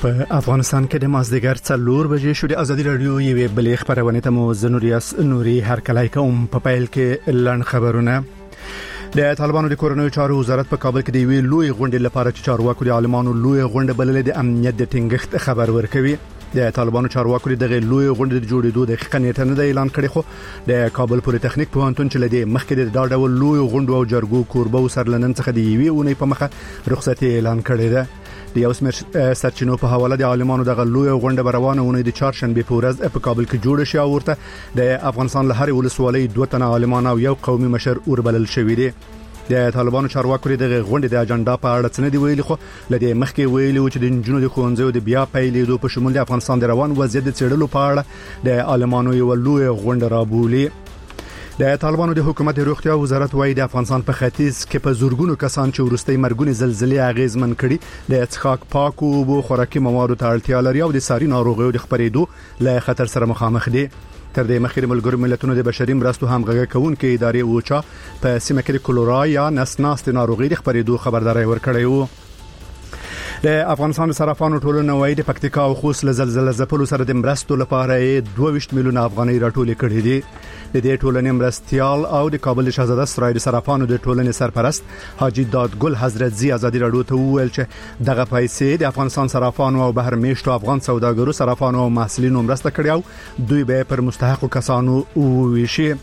په افغانستان کې د مازدیګر 4 بجې شو. د ازادي رادیو یوې بلې خبرونه ته مو زنوریاس نوري هرکلای کوم. په پیل کې لړن خبرونه. د طالبانو د کورنیو چارو وزارت په کابل کې د وی لوی غونډې لپاره چې چارواکو د عالمانو لوی غونډه بللې د امنیت د ټینګښت خبر ورکوي. د طالبانو چارواکو دغه لوی غونډې د جوړېدو د خنیټه نه اعلان کړي، خو د کابل پولیټیکنیک پوهنتون چې لدی مخکې د ډاډول لوی غونډو او جرګو کوربو سرلنن څخه دی وی اونې په مخه رخصتي اعلان کړي ده. د یو سمر سرچینو په حواله د عالمانو دغه لوی غونډه روانه ونې د چهارشنبه په ورځ په کابل کې جوړ شي او ورته د افغانستان له هر ولسوالۍ 2 تنه عالمان او یو قومي مشر اوربلل شوی دی. د طالبانو چارواکو دغه غونډې د اجنډا په اړه څه نه دی ویلي، خو لدی مخکې ویلي چې د جنونو د خوندزو د بیا پیلېدو په شمول د افغانستان د روان وضعیت د څېړلو په اړه د عالمانو یو لوی غونډه رابولي. د طالبانو د حکومت روغتیا وزارت وايي د افغانستان په ختیځ کې په زورګونو کسان چې ورستۍ مرګونی زلزلې اغیزمن کړي د څښاک پاکو او خوراکي موادو ته اړتیا لري او د ساري ناروغیو د خپرېدو له خطر سره مخامخ دي. تر دې مخکې ملګرو ملتونو د بشري مرستو همغږي کوونکې ادارې اوچا په سیمه کې د کولرا یا نسناست ناروغي د خپرېدو خبرداري ورکړې وو. د افغانستان د صرافانو ټولنه وايي د پکتیکا او خوست له زلزلې ځپلو سره د مرستو لپاره 22 میلیون افغانۍ راټولې کړې دي. د دې ټولنې مرستيال او د کابل شاهزاده سرای د صرافانو د ټولنې سرپرست حاجی دادګل حضرت زی ازادي راډیو ته وویل چې دغه پیسې د افغانستان صرافانو او بهر میشتو افغان سوداګرو صرافانو او محصلینو مرسته کړي او دوی به پر مستحقو کسانو وویشي.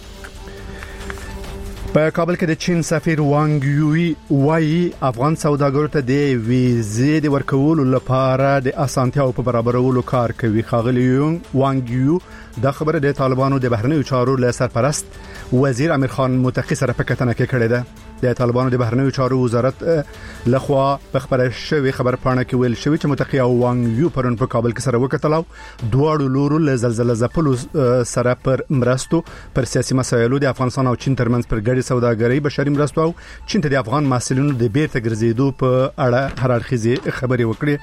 په کابل کې د چین سفیر وانګ یوی وايي افغان سوداګرو ته د ویزې د ورکولو لپاره د اسانتیاو په برابرولو کار کوي. خاغلی وانګ یو د خبره د طالبانو د بهرنیو چارو له سرپرست وزیر امیر خان متقی سره په کتنه کې کړې ده. د طالبانو د بهرنیو چارو وزارت لخوا په خبره شوی خبر پاڼه کې ویل شوی چې متقی او وانګ یو پرون په کابل کې سره وکتل او دواړو لورو له زلزلې ځپلو سره پر مرستو پر سیاسي مسایلو د افغانستان او چین ترمنځ پر ګډي سوداګرۍ بشري مرستو او چین ته د افغان محصلینو د بیرته ګرځېدو په اړه هررخیزه خبري وکړي.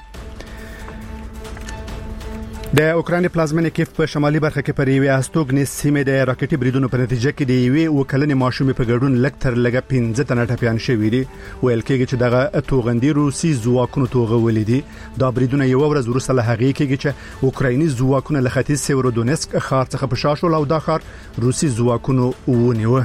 د اوکران پلازمینه کیف په شمالي برخه کې پر یوې استوګنې سیمې د راکټي بریدونو په نتیجه کې د یوې وکلنې ماشومې په ګډون لکتر لګه 15 تنه ټپيان شوي دي. ویل کېږي چې دغه توغندي روسي ځواکونو توغولې دي. دا بریدونه یو ورځ وروسته له هغې کېږي چې اوکرایني ځواکونه له ختیځ سیورودونسک ښار څخه په شا شول او دا ښار روسي ځواکونو ونیو.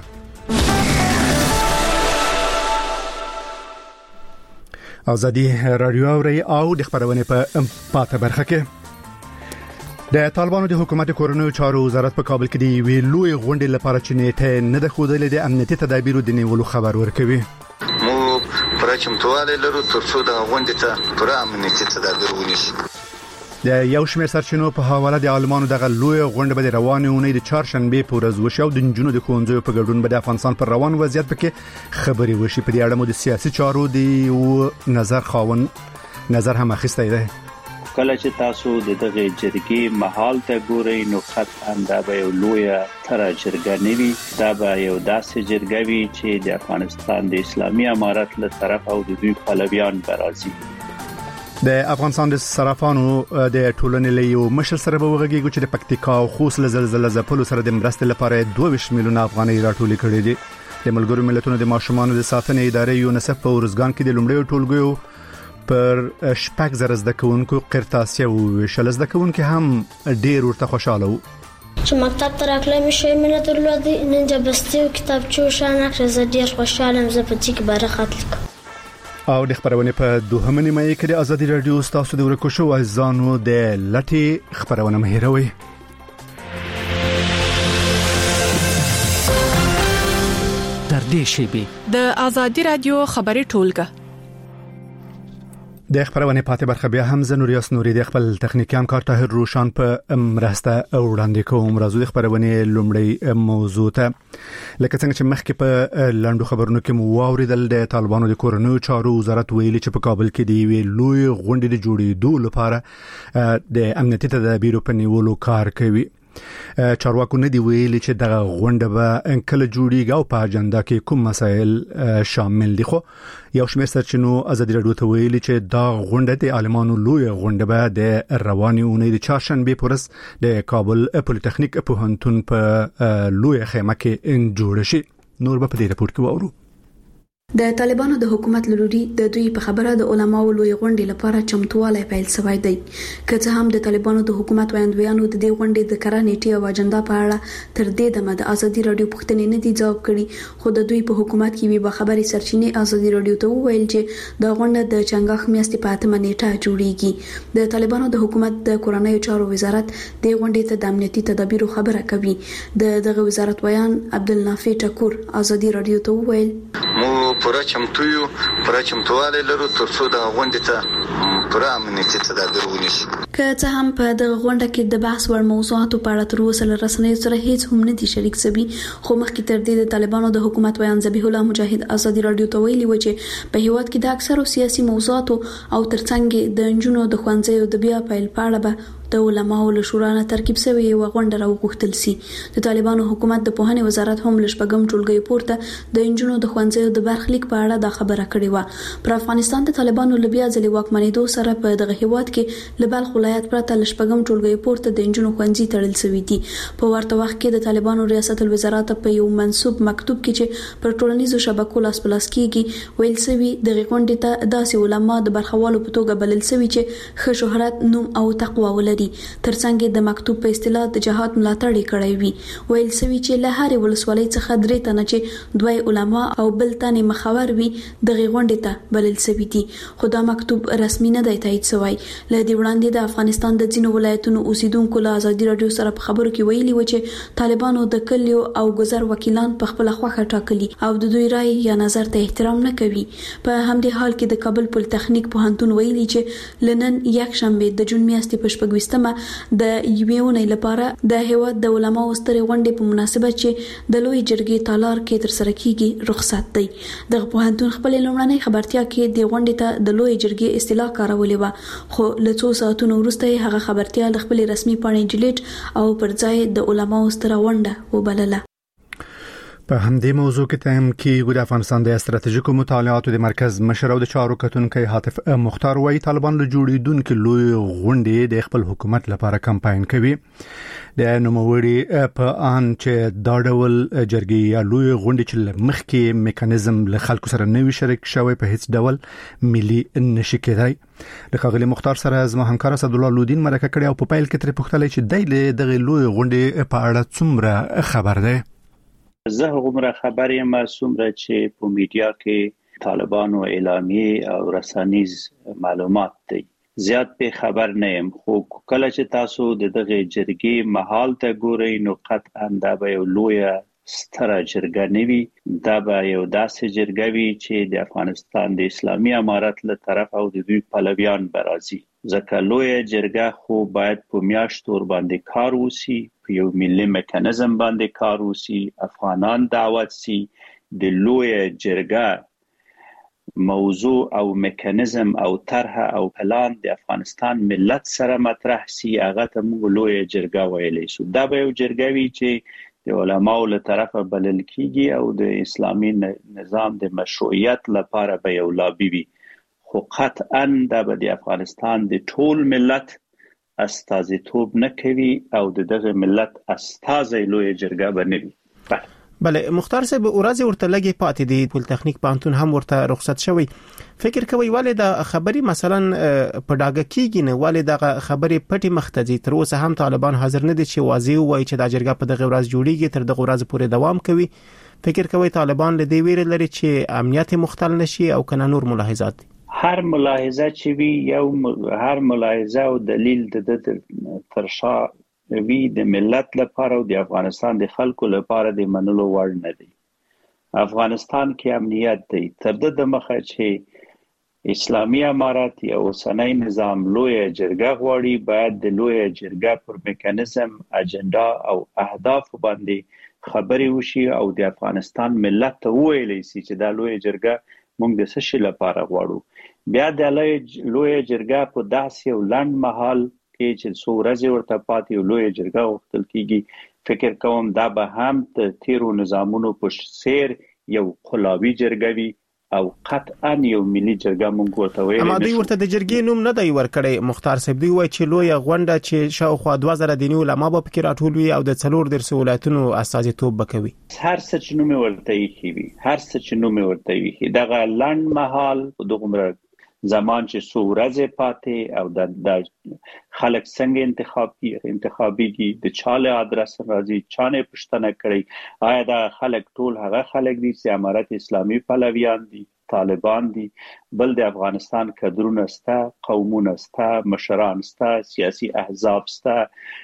ازادي رادیو اوري او د خبرونه په پاته برخه کې د طالبانو د حکومت کورنیو چارو وزارت په کابل کې دی وی لوی غونډې لپاره چې نیټه نه د خودلې د امنیتي تدابیرو د نیولو خبر ورکوي. مو پرچمتواله لرو ترڅو د غونډې ته پر امنیتي تدابیر ونیسي. د یو شمېر سرچینو په حواله د عالمانو دغه لوی غونډه به روانه ونې د چهارشنبه په ورځ وشي او د جنونو د خوندزو په ګډون به د افغانستان پر روان وضعیت پکې خبري وشي. په دې اړه مو د سیاسي چارو دی نظر هم اخیستی دی. کله چې تاسو دغه جرګې محل ته ګورئ نو قطعاً دا به یو لوی تر جرګه نیوي. دا به یو داسې جرګه وي چې د افغانستان د اسلامي امارت له طرف او د دوی پلویان برازي. د افغانستان د صرافانو د ټولنې له یو مشر سره به وغږیږي چې د پکتیکا او خوست له زلزلې ځپلو سره د مرستې لپاره 22 میلیون افغانۍ راټولې کړې دي. د ملګرو ملتونو د ماشومانو د ساتنې ادارې یونیسف په ورزګان کې د لومړیو ټولګیو پر شپږ زره زده کوونکو قرطاسیه وویشل. زده کوونکو هم ډیر ورته خوشاله وو. چې مکتب ته راغلی مې شوی مینه درلودې نن جبستي او کتابچو شانه زه ډیر خوشاله یم. زه په دې کې برخه اخلم. او د خبرونه په دوهمه نیمه کې د ازادي رادیو تاسو د ورکو شو ځانو د لټي خبرونه مهیروي. در دې شی د ازادي رادیو خبري ټولګه د خبرونه پاتې برخه بیا هم زنوریاس نوري د خپل تخنیکی همکار طاهر روشان په مرسته وړاندې کوم. راځو د خبرونه لومړی موضوع ته. لکه څنګه چې مخکې په لاندو خبرونو کې مو واوریدل د طالبانو د کورنیو چارو وزارت ویلي چې په کابل کې دی وی لوی غونډې د جوړېدو لپاره د امنیتي تدابیرو په نیولو کار کوي. چارواکو نه دی ویلي چې دغه غونډه به کله جوړیږي او په اجنډا کې کوم مسایل شامل دي. خو یو شمېر سرچینو ازادي رادیو ته ویلي چې دا غونډه د عالمانو لوی غونډه به د رواني اونۍ د چهارشنبه په ورځ د کابل پولیټیکنیک پوهنتون په لوی خیمه کې جوړ شي. نور به په دې راپور کې وورو. د طالبانو د حکومت لوري د دوی په خبره د علماو لوی غونډې لپاره چمتووالی پیل شوی دی. که څه هم د طالبانو د حکومت ویاندویانو د دې غونډې د کره نیټې او اجنډا په اړه تر دې دمه د ازادي رادیو پوښتنې نه دي ځواب کړي، خو د دوی په حکومت کې وی خبري سرچینې ازادي رادیو ته وویل چې د غونډه د چنګاښ میاشتې په 8 نیټه جوړیږي. د طالبانو د حکومت د کورنیو چارو وزارت د غونډې ته د امنیتي تدابیرو خبره کوي. دغه وزارت ویان عبدالنافع ټکور ازادي رادیو ته وویل مو پوره چمتوالی لرو ترڅو د غونډې ته پوره امنیتي تدابیر ونیسو. که څه هم په دغه غونډه کې د بحث وړ موضوعاتو په اړه تر اوسه له رسنیو سره هیڅ هم نه دي شریک شوي، خو مخکې تر دې د طالبانو د حکومت ویان ذبیح الله مجاهد ازادي رادیو ته ویلي و چې په هیواد کې د اکثرو سیاسي موضوعاتو او ترڅنګ د انجونو د ښوونځیو د بیا پیل په اړه به د علماو له شورا نه ترکیب شوی یو غونډه راوغوښتل سي. د طالبانو حکومت د پوهنې وزارت هم له شپږم ټولګي پورته د انجونو د ښوونځیو د برخلیک په اړه دا خبره کړې و. پر افغانستان د طالبانو له بیا ځلې واکمنېدو سره په دغه هیواد کې له بلخ ولایت پرته له شپږم ټولګي پورته د انجونو ښوونځي تړل شوی دي. په ورته وخت کې د طالبانو ریاست الوزرات په یو منسوب مکتوب کې چې پر ټولنیزو شبکو لاس پلاس کیږي ویل شوی د غونډې ته داسې علما د برخوالو په توګه بلل شوی چې ښه شهرت، نوم او تقوا ولري. ترڅنګ د مکتوب په اصطلاح د جهاد ملاتړ کړی وي. ویل شوی چې له هرې ولسوالۍ څخه 3 تنه چې دوی علما او بل تنه مخاور وي د غونډې ته بلل شوی دي، خو دا مکتوب رسمي نه دی تایید شوی. له دې وړاندې د افغانستان د ځینو ولایتونو اوسیدونکو له ازادي رادیو سره په خبرو کې ویلي و چې طالبانو د کلیو او گذر وکیلان په خپل خوخه ټاکلي او د دوی رائے یا نظر ته احترام نه کوي. په همدې حال کې د کابل پولیټیکنیک پوهنتون ویلي چې لنن یک شنبه د جون میاشتې په 26مه د یوونی لپاره د هیواد د علماو سترې غونډې په مناسبت چې د لوی جرګې تالار کې تر سره کیږي رخصت دی. د پوهنتون خپل لومړنۍ خبرتیا کې د غونډې ته د لوی جرګې اصطلاح کارولې و، خو له څو ساعتونو وروسته هغه خبرتیا له خپل رسمي پاڼې ډیلیټ او پر ځای د علماو ستره غونډه وبلله. په همدې موضوع کې تم کې د افغانستان د استراتیژیکو مطالعاتو د مرکز مشر او د چارو کتونکو حاتف مختار وايي طالبان له جوړیدونکو لوی غونډې د خپل حکومت لپاره کمپاین کوي. د نوموړي په ان چې دا ډول جرګې یا لوی غونډې چې مخکې میکانیزم له خلکو سره نوي شریک شوی په هیڅ ډول ملي نشي کېدای. د ښاغلي مختار سره زما همکار اسد الله لودین مرکه کړي او په پیل کې تر پوښتنه چې د دغه لوی غونډې په اړه څومره خبر ده. زه عمره خبر یم څومره چې په میډیا کې طالبانو اعلامیه او رسانیز معلومات دي، زیات به خبر نه یم، خو کله چې تاسو دغه جرګې محل ته ګورئ نو قطعا دا به یو لوی ستره جرګه نوي، دا به یو داسې جرګه وي چې د افغانستان د اسلامي امارت له طرف او د دوی پلویان برازي. ځکه لوی جرګه خو باید په میاشتو باندې کار وسی، په یو ملي میکانیزم باندې کار وسی، افغانان دعوت سي، د لوی جرګه موضوع او میکانیزم او طرح او پلان د افغانستان ملت سره مطرح سي، هغه ته موږ لوی جرګه ویلی شو. دا به یو جرګه وي چې د علماو له طرفه بلل کیږي او د اسلامي نظام د مشروعیت لپاره به یو لابي وي، خو قطعا دا به د افغانستان د ټول ملت استازیتوب نه کوي او دغه ملت استازی لوی جرګه بنوي. بله مختار صاحب ورځ ورته لګي پاتې دی، پولیټیکنیک پوهنتون هم ورته رخصت شوی. فکر کوي ولې دا خبري مثلا په ډاګه کېږي نه، ولې دا خبري پټي مختځي؟ تر اوسه هم طالبان حاضر نه دي چې واضح وایي چې دا جرګه په دغه ورځ جوړیږي، تر دغه ورځ پورې دوام کوي. فکر کوي طالبان له دې ویره لري چې امنیت مختل نشي او کنه نور ملاحظات دي؟ هر ملاحظه چې وي هر ملاحظه او دلیل د ترشا وی د ملت لپاره او د افغانستان د خلکو لپاره د منلو وړ نه دی. افغانستان کې امنیت دی، تر د مخه چې اسلامي امارت یا اوسنی نظام لوی جرګه غواړي، باید د لوی جرګه پر میکانیزم، اجنډا او اهداف باندې خبرې وشي او د افغانستان ملت ته وویل شي چې دا لوی جرګه موږ د څه شي لپاره غواړو. بیا د لوی جرګه په داسې یو لنډ مهال کې چې څو ورځې ورته پاتې یو لوی جرګه غوښتل کیږي، فکر کوم دا به هم د تیرو نظامونو په څیر یو قلاوي جرګه وي او قطعا یو ملي جرګه مونږ ورته ویل اما دوی ورته د جرګې نوم نه دی ورکړی. مختار صاحب دوی وایي چې لوی غونډه چې شاوخوا 2000 دیني علما به پکې راټول وي او د 4 ولایتونو استازیتوب وکوي. هر څه چې نوم ورته یې هر څه چې نوم ورته یې دغه لنډ مهال دغه زمان چې څو ورځې پاتې او د خلک څنګه انتخابي دي د چاله ادرس راځي چانه پښتنه کړي آیا دا خلک ټول هغه خلک دي چې امارت اسلامي پلویان دي طالبان دي بل د افغانستان کډرونه ستا قومونه ستا مشران ستا سیاسي احزاب ستا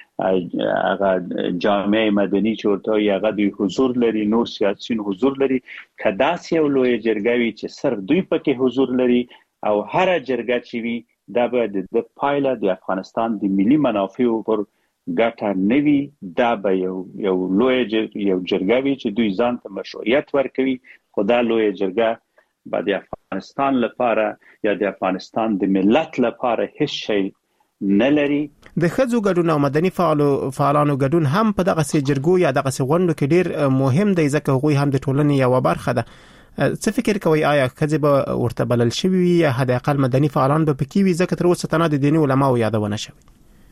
هغه جامعه مدني چې ورته هغه د حضور لري نور سیاسيون حضور لري کدا سیو لوی جرګوي چې صرف دوی پکې حضور لري او هر جرګه چې وي دا به د پایله د افغانستان د ملي منافعو پر ګټه نوي دا به یو لوی یو جرګه وي چې دوی ځان ته مشروعیت ورکوي خدا لوی جرګه به د افغانستان لپاره یا د افغانستان د ملت لپاره هیڅ شي نه لري. د ښځو ګډون او مدني فعالانو ګډون هم په دغه سي جرګو یا دغه سي غونډو کې ډیر مهم دی ځکه هغوی هم د ټولنې یو برخه ده. څه فکر کوي آیا ښځې به ورته بلل شوي وي یا حد اقل مدني فعالان به پکې وي ځکه تر اوسه تنه د دیني علماو یادونه شوی؟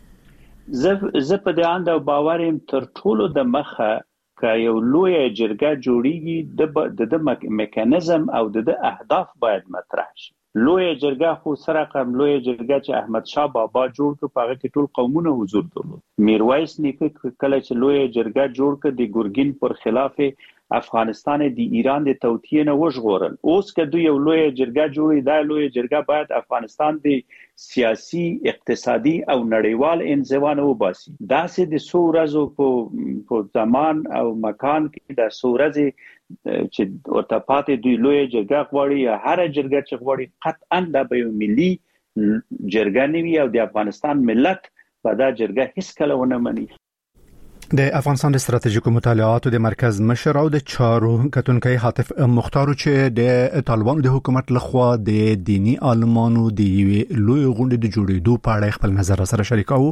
زه په دې اند او باور يم تر ټولو د مخه که یو لوی جرګه جوړیږي د میکانیزم او د اهداف باید مطرح شي. لوی جرګه خو سره کوم لوی جرګه چې احمد شاه بابا جوړ کړ په هغه کې ټول قومونه حضور درلود. میرویس نیکه کله چې لوی جرګه جوړ کړ د ګورګین پر خلاف افغانستان د ایران د توطیه نه وژغورل. اوس که دوی یو لوی جرګه جوړي دا لوی جرګه باید افغانستان د سیاسي اقتصادي او نړیوال انزوا نه وباسي. دا سه د سورزو په زمان او مکان کې د سورزي چې ورته پاتې دوی لوی جرګه غواړي یا هر جرګه چې غواړي قطعا د یو ملي جرګه نیوي او د افغانستان ملت په دا جرګه هیڅ کله ونه مني. د افغانستان د ستراتیژیکو مطالعاتو د مرکز مشر او د چارو کتونکي حاتف مختار چې د طالبانو د حکومت لخوا د دینی عالمانو د لوی غونډې د جوړېدو په اړه خپل نظر سره شریکاو.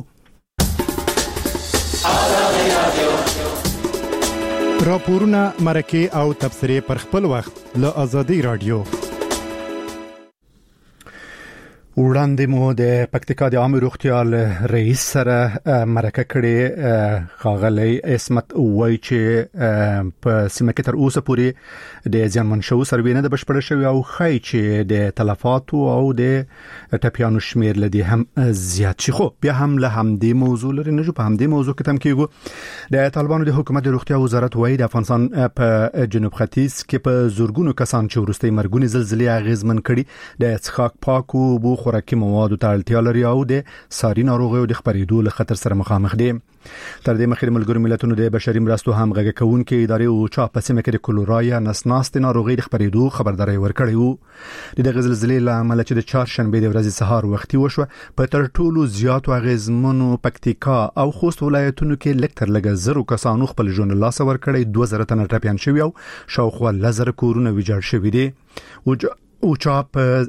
راپورونه مرکه او تبصره پر خپل وخت له آزادي رادیو. وړاندې مو د پکتیکا د عامه روغتیا رئیس سره مرکه کړې ښاغلی عصمت وایي چې په سیمه کې تر اوسه پورې د زیانمن شوو سروې نه بشپړه شوې او ښایي چې د تلفاتو او د ټپیانو شمیر لدی هم زیات شي. خو بیا هم له همدې موضوع لري نه جو په همدې موضوع کې تم کېږو. د طالبانو د حکومت د روغتیا وزارت وایي د افغانستان په جنوب ختیځ کې په زورګونو کسان چې ورستۍ مرګونی زلزلې اغیزمن کړي د څښاک پاکو بو خوراکي موادو ته اړتیا لري او د ساري ناروغیو د خپرېدو له خطر سره مخامخ دي. تر دې مخکې ملګرو ملتونو د بشري مرستو همغږي کوونکې ادارې او چا په سیمه کې د کولرا یا نسناست ناروغي د خپرېدو خبرداري ورکړې وو. د غزلزلې لامل چې د چهارشنبه د ورځې سهار وختي وشو په تر ټولو زیات اغیزمنو پکتیکا او خوست ولایتونو کې لکتر لګ زرو کسانو خپل ژوند له لاسه ورکړي 2000 تنه ټپیان شوی او شاوخوا لزر کورونه ویجاړ شوی دي. او چا په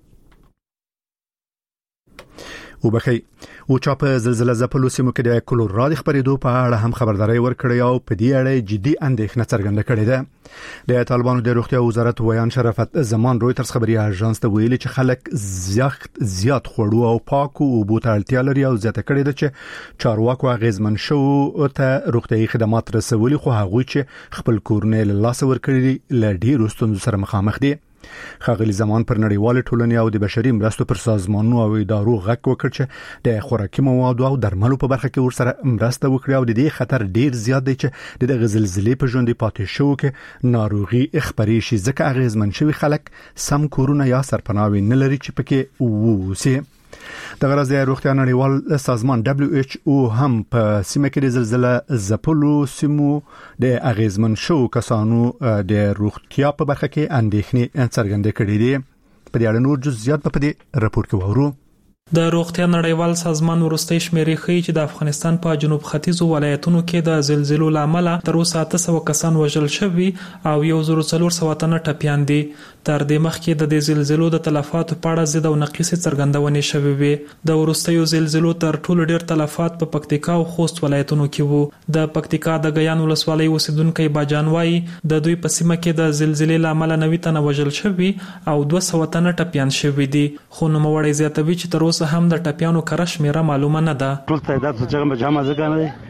او چا په زلزلہ ځپلو سیمو کې د کولرا د خپرېدو په اړه هم خبرداري ورکړې او په دې اړه جدي اندېښنه څرګنده کړې ده. د طالبانو د روغتیا وزارت ویان شرافت زمان رويټرز خبري اژانس ته ویلي چې خلک زیات خوړو او پاکو او بوت اړتیا لري او زیاته کړې ده چې چارواکو غیزمن شو ته روغتيایي خدمات رسولي خو هغه چې خپل کورنۍ له لاس ورکړي ل ډیرو ستونزو سره مخامخ دي. ښاغلي زمان پر نړیوال ټولنې او د بشري مرستو پر سازمانونو او ادارو غږ وکړ چې د خوراکي موادو او درملو په برخه کې ورسره مرسته وکړي او د دې خطر ډیر زیات دی چې د زلزلې په ژوند پاتې شو کې ناروغي خپرې شي ځکه اغیزمن شوی خلک سم کورونه یا سرپناوي نه لري چې پکې ووسی. د غرض د روغتیا نړیوال سازمان WHO هم په سیمه کې د زلزلہ ځپلو سیمو د اغیزمن شو کسانو د روغتیا په برخه کې اندېښنې څرګندې کړې دي. په دې اړه نور جزئیات په دې راپور کې وورو. د روغتیا نړیوال سازمان ورستۍ شمیرې ښیي چې د افغانستان په جنوب ختیځو ولایتونو کې د زلزلو لامل تر اوسه 800 کسان وژل شوي او 1400 تنه ټپيان دي. تر دې مخکې د زلزلو د تلفاتو په اړه زیات او نقیصې څرګندونې شوې وې. د ورستیو زلزلو تر ټولو ډېر تلفات په پکتیکا او خوست ولایتونو کې وو. د پکتیکا د ګیان ولسوالۍ اوسیدونکو باجان وایي د دوی په سیمه کې د زلزلې لامل 90 تنه وژل شوي او 200 تنه ټپيان شوي دي. خو نوموړی زیاتوي چې تر اوسه هم د ټپيانو کره شمیره معلومه نه ده. ټول تعداد څنګه جمع ځکه نه دی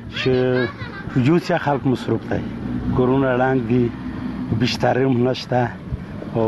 چې یو څه خلک مصروف دي. کورونا لاندې دي بشتریم نشته او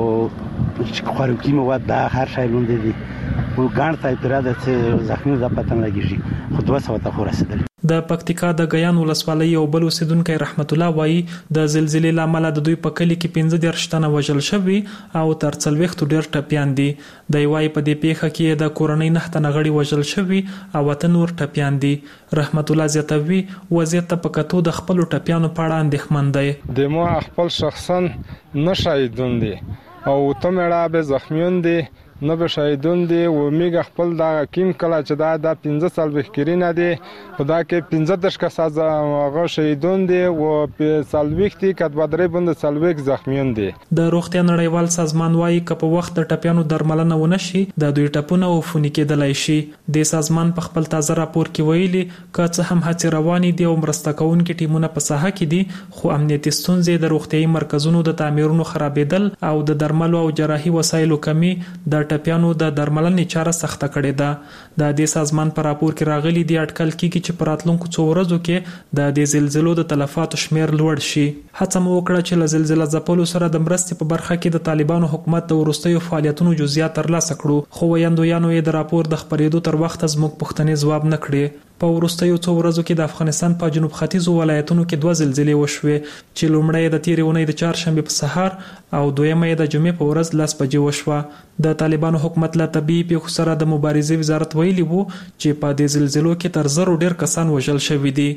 خوراکي مواد د هر شای لوند دي. او ګڼ تایپره د زخمی د پاتن لګیږي خو 200 ته ورسېدل. د پکتیکا د ګیان ولسوالۍ یو بل اوسیدونکو رحمت الله وایي د زلزلې لامل د دوی په کلی کې 15 تنه وژل شوي او تر 40 ډېر ټپيان دي. د وایي په دې پیښه کې د کورنۍ 9 تنه غړي وژل شوي او وته نور ټپيان دي. رحمت الله زیاتوي وضعیت په کتو د خپل ټپيانو په اړه اندېښمن دی. د مو خپل شخصا نشایدون دي او ته مړه به زخمیون دي نه به شهیدون دي او میګه خپل دا کیم کله چې دا 15 سال بخکرینه دي خدا کې 15 کسان هغه شهیدون دي او په سالويختي کډ بدرې بند سالويک زخمیون دي. د روغتیا نړیوال سازمان وايي ک په وخت د ټپيانو درملنه ونشي د دوی ټپونه او فونی کېدلای شي. د سازمان په خپل تازه راپور کې ویلي ک څه هم هڅې روانې دي او مرسته کوونکي ټیمونه په ساحه کې دي خو امنیتي ستونزې د روغتيایي مرکزونو د تعمیرونو خرابېدل او د درملو او جراحي وسایلو کمی د ټپيانو د درملنې چاره سخته کړې ده. د دې سازمان په راپور کې راغلي دی اټکل کیږي چې په راتلونکو څو ورځو کې د زلزلو د تلفاتو شمیر لوړ شي. هڅه مو وکړه چې له زلزلې ځپلو سره د مرستې په برخه کې د طالبانو حکومت د ورستیو فعالیتونو جزئیات ترلاسه کړو خو ویاندویانو یې د راپور د خبرېدو تر وخت زموږ پوښتنې ځواب نه کړې. په ورستیو څو ورځو کې د افغانستان په جنوب ختیځو ولایتونو کې 2 زلزلې وشوې چې لومړی د تیرې اونۍ د چهارشنبه په سهار او دویمه د جمعې په ورځ 10 بجې وشوه. د طالبانو حکومت له طبيعي پیښو سره د مبارزې وزارت ویلي وو چې په دې زلزلو کې تر 100 ډیر کسان وژل شوي دي.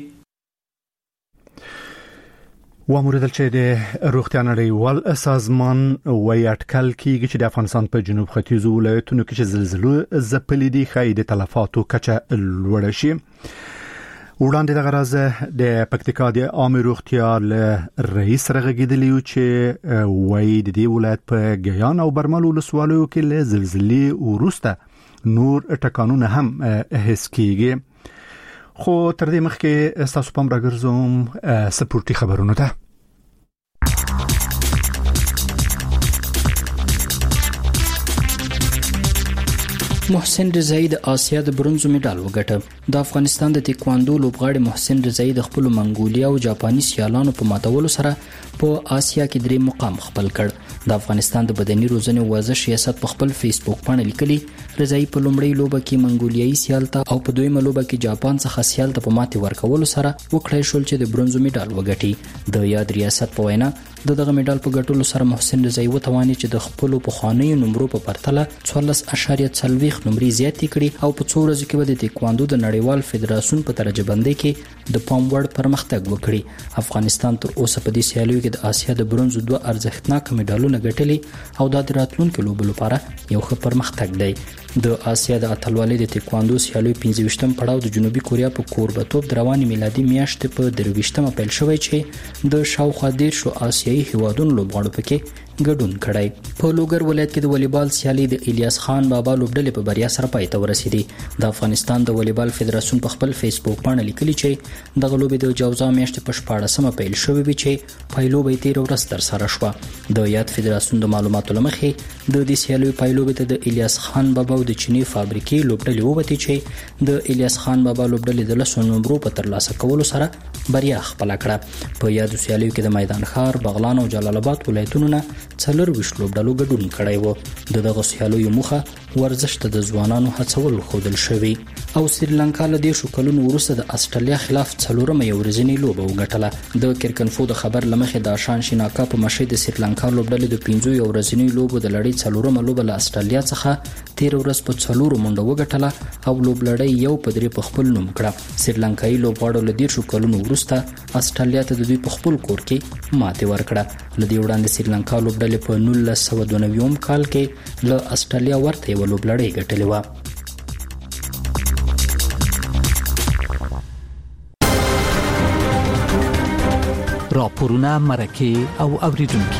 واموردل چې د روغتیا نړیوال سازمان وایي اټکل کیږي چې د افغانستان په جنوب ختیځو ولایتونو کې چې زلزلو ځپلې دي ښایي د تلفاتو کچه لوړه شي. وړاندې د غرض د پکتیکا د عامه روغتیا رئیس رغږیدلی چې وایي د دې ولایت په ګیان او برمل ولسوالیو کې له زلزلې وروسته نور ټکانونه هم حس کیږي. خو تر دې مخکې تاسو پام راګرځوم سپورتي خبرونه ته. محسن رضایی د آسیا د برونزو میډال وګټه. د افغانستان د تکواندو لوبغاړي محسن رضایی د خپل منګولیا او جاپاني سیالانو په ماتولو سره په آسیا کې 3 مقام خپل کړ. د افغانستان د بدني روزنې او ورزش ریاست په خپل فیسبوک باندې لیکلي رضایی په لومړی لوبه کې منګولیایي سیال ته او په دویمه لوبه کې جاپان څخه سیال ته په ماتې ورکولو سره وکړای شول چې د برونزو میډال وګټي. د یاد ریاست په وینا دغه میډال په ګټلو سره محسن رضایی وتواني چې د خپل پخواني نمبرو په پرتله 14.40 نمرې زیاتې کړي او په څو ورځو کې د تکواندو د نړیوال فدراسیون په درجه بندۍ کې د پام وړ پرمختګ وکړي. افغانستان تر اوسه په دې سیالیو کې د آسیا د برونزو 2 ارزښتناک میډالونه ګټلي او د راتلونکو لوبو لپاره یو ښه پرمختګ دی. د آسیا د اتلولۍ د تکواندو سیالیو 25م پړاو د جنوبي کوریا په کوربتوب د رواني میلادي میاشتې په 23مه پیل شوی چې د شاوخوا 10 آسیایي هیوادونو لوبغاړو پکې ګډون کړی. په لوګر ولایت کې د والیبال سیالي د الیاس خان بابا لوبډلې په بریا سره پای ته ورسېدې. د افغانستان د والیبال فدراسیون په خپل فیسبوک باندې لیکلي چې دغه لوبې د جوزا میاشتې په 14مه پیل شوې وي چې پایلوبې 13 ورځې تر سره شوه. د یاد فدراسیون د معلوماتو لمخې د دې سیالیو پایلوبې ته د الیاس خان بابا د چینی فابریکې لوبډلې ووتې چې د الیاس خان بابا لوبډلې د 10 نمبرو په ترلاسه کولو سره بریا خپل کړه. په یاد سیالیو کې د میدان ښار، بغلان او جلال آباد ولایتونو نه 24 لوبډلو ګډون کړی و. دغه سیالیو موخه ورزش ته د ځوانانو هڅول ښودل شوی او سریلانکا له 10 کلونو وروسته د استرالیا خلاف 4مه ورځنی لوبه وګټله. د کرکنفو د خبر لمخې د شان شیناکا په مشهد د سریلانکا لوبډلې د 15 ورځنی لوبو د لړۍ 4مه لوبه له استرالیا څخه 13 ورځې په 4 منډه وګټله او لوبلړۍ یو په 3 په خپل نوم کړه. سریلانکایي لوبغاړو له 10 کلونو وروسته استرالیا ته د دوی په خپل کور کې ماتې ورکړه. لدی وړاندې سریلانکا لوبډلې په 1992 کال کې له استرالیا ورته یو لوبلړۍ ګټلې و. راپورونه مرکه او اوریدونکو.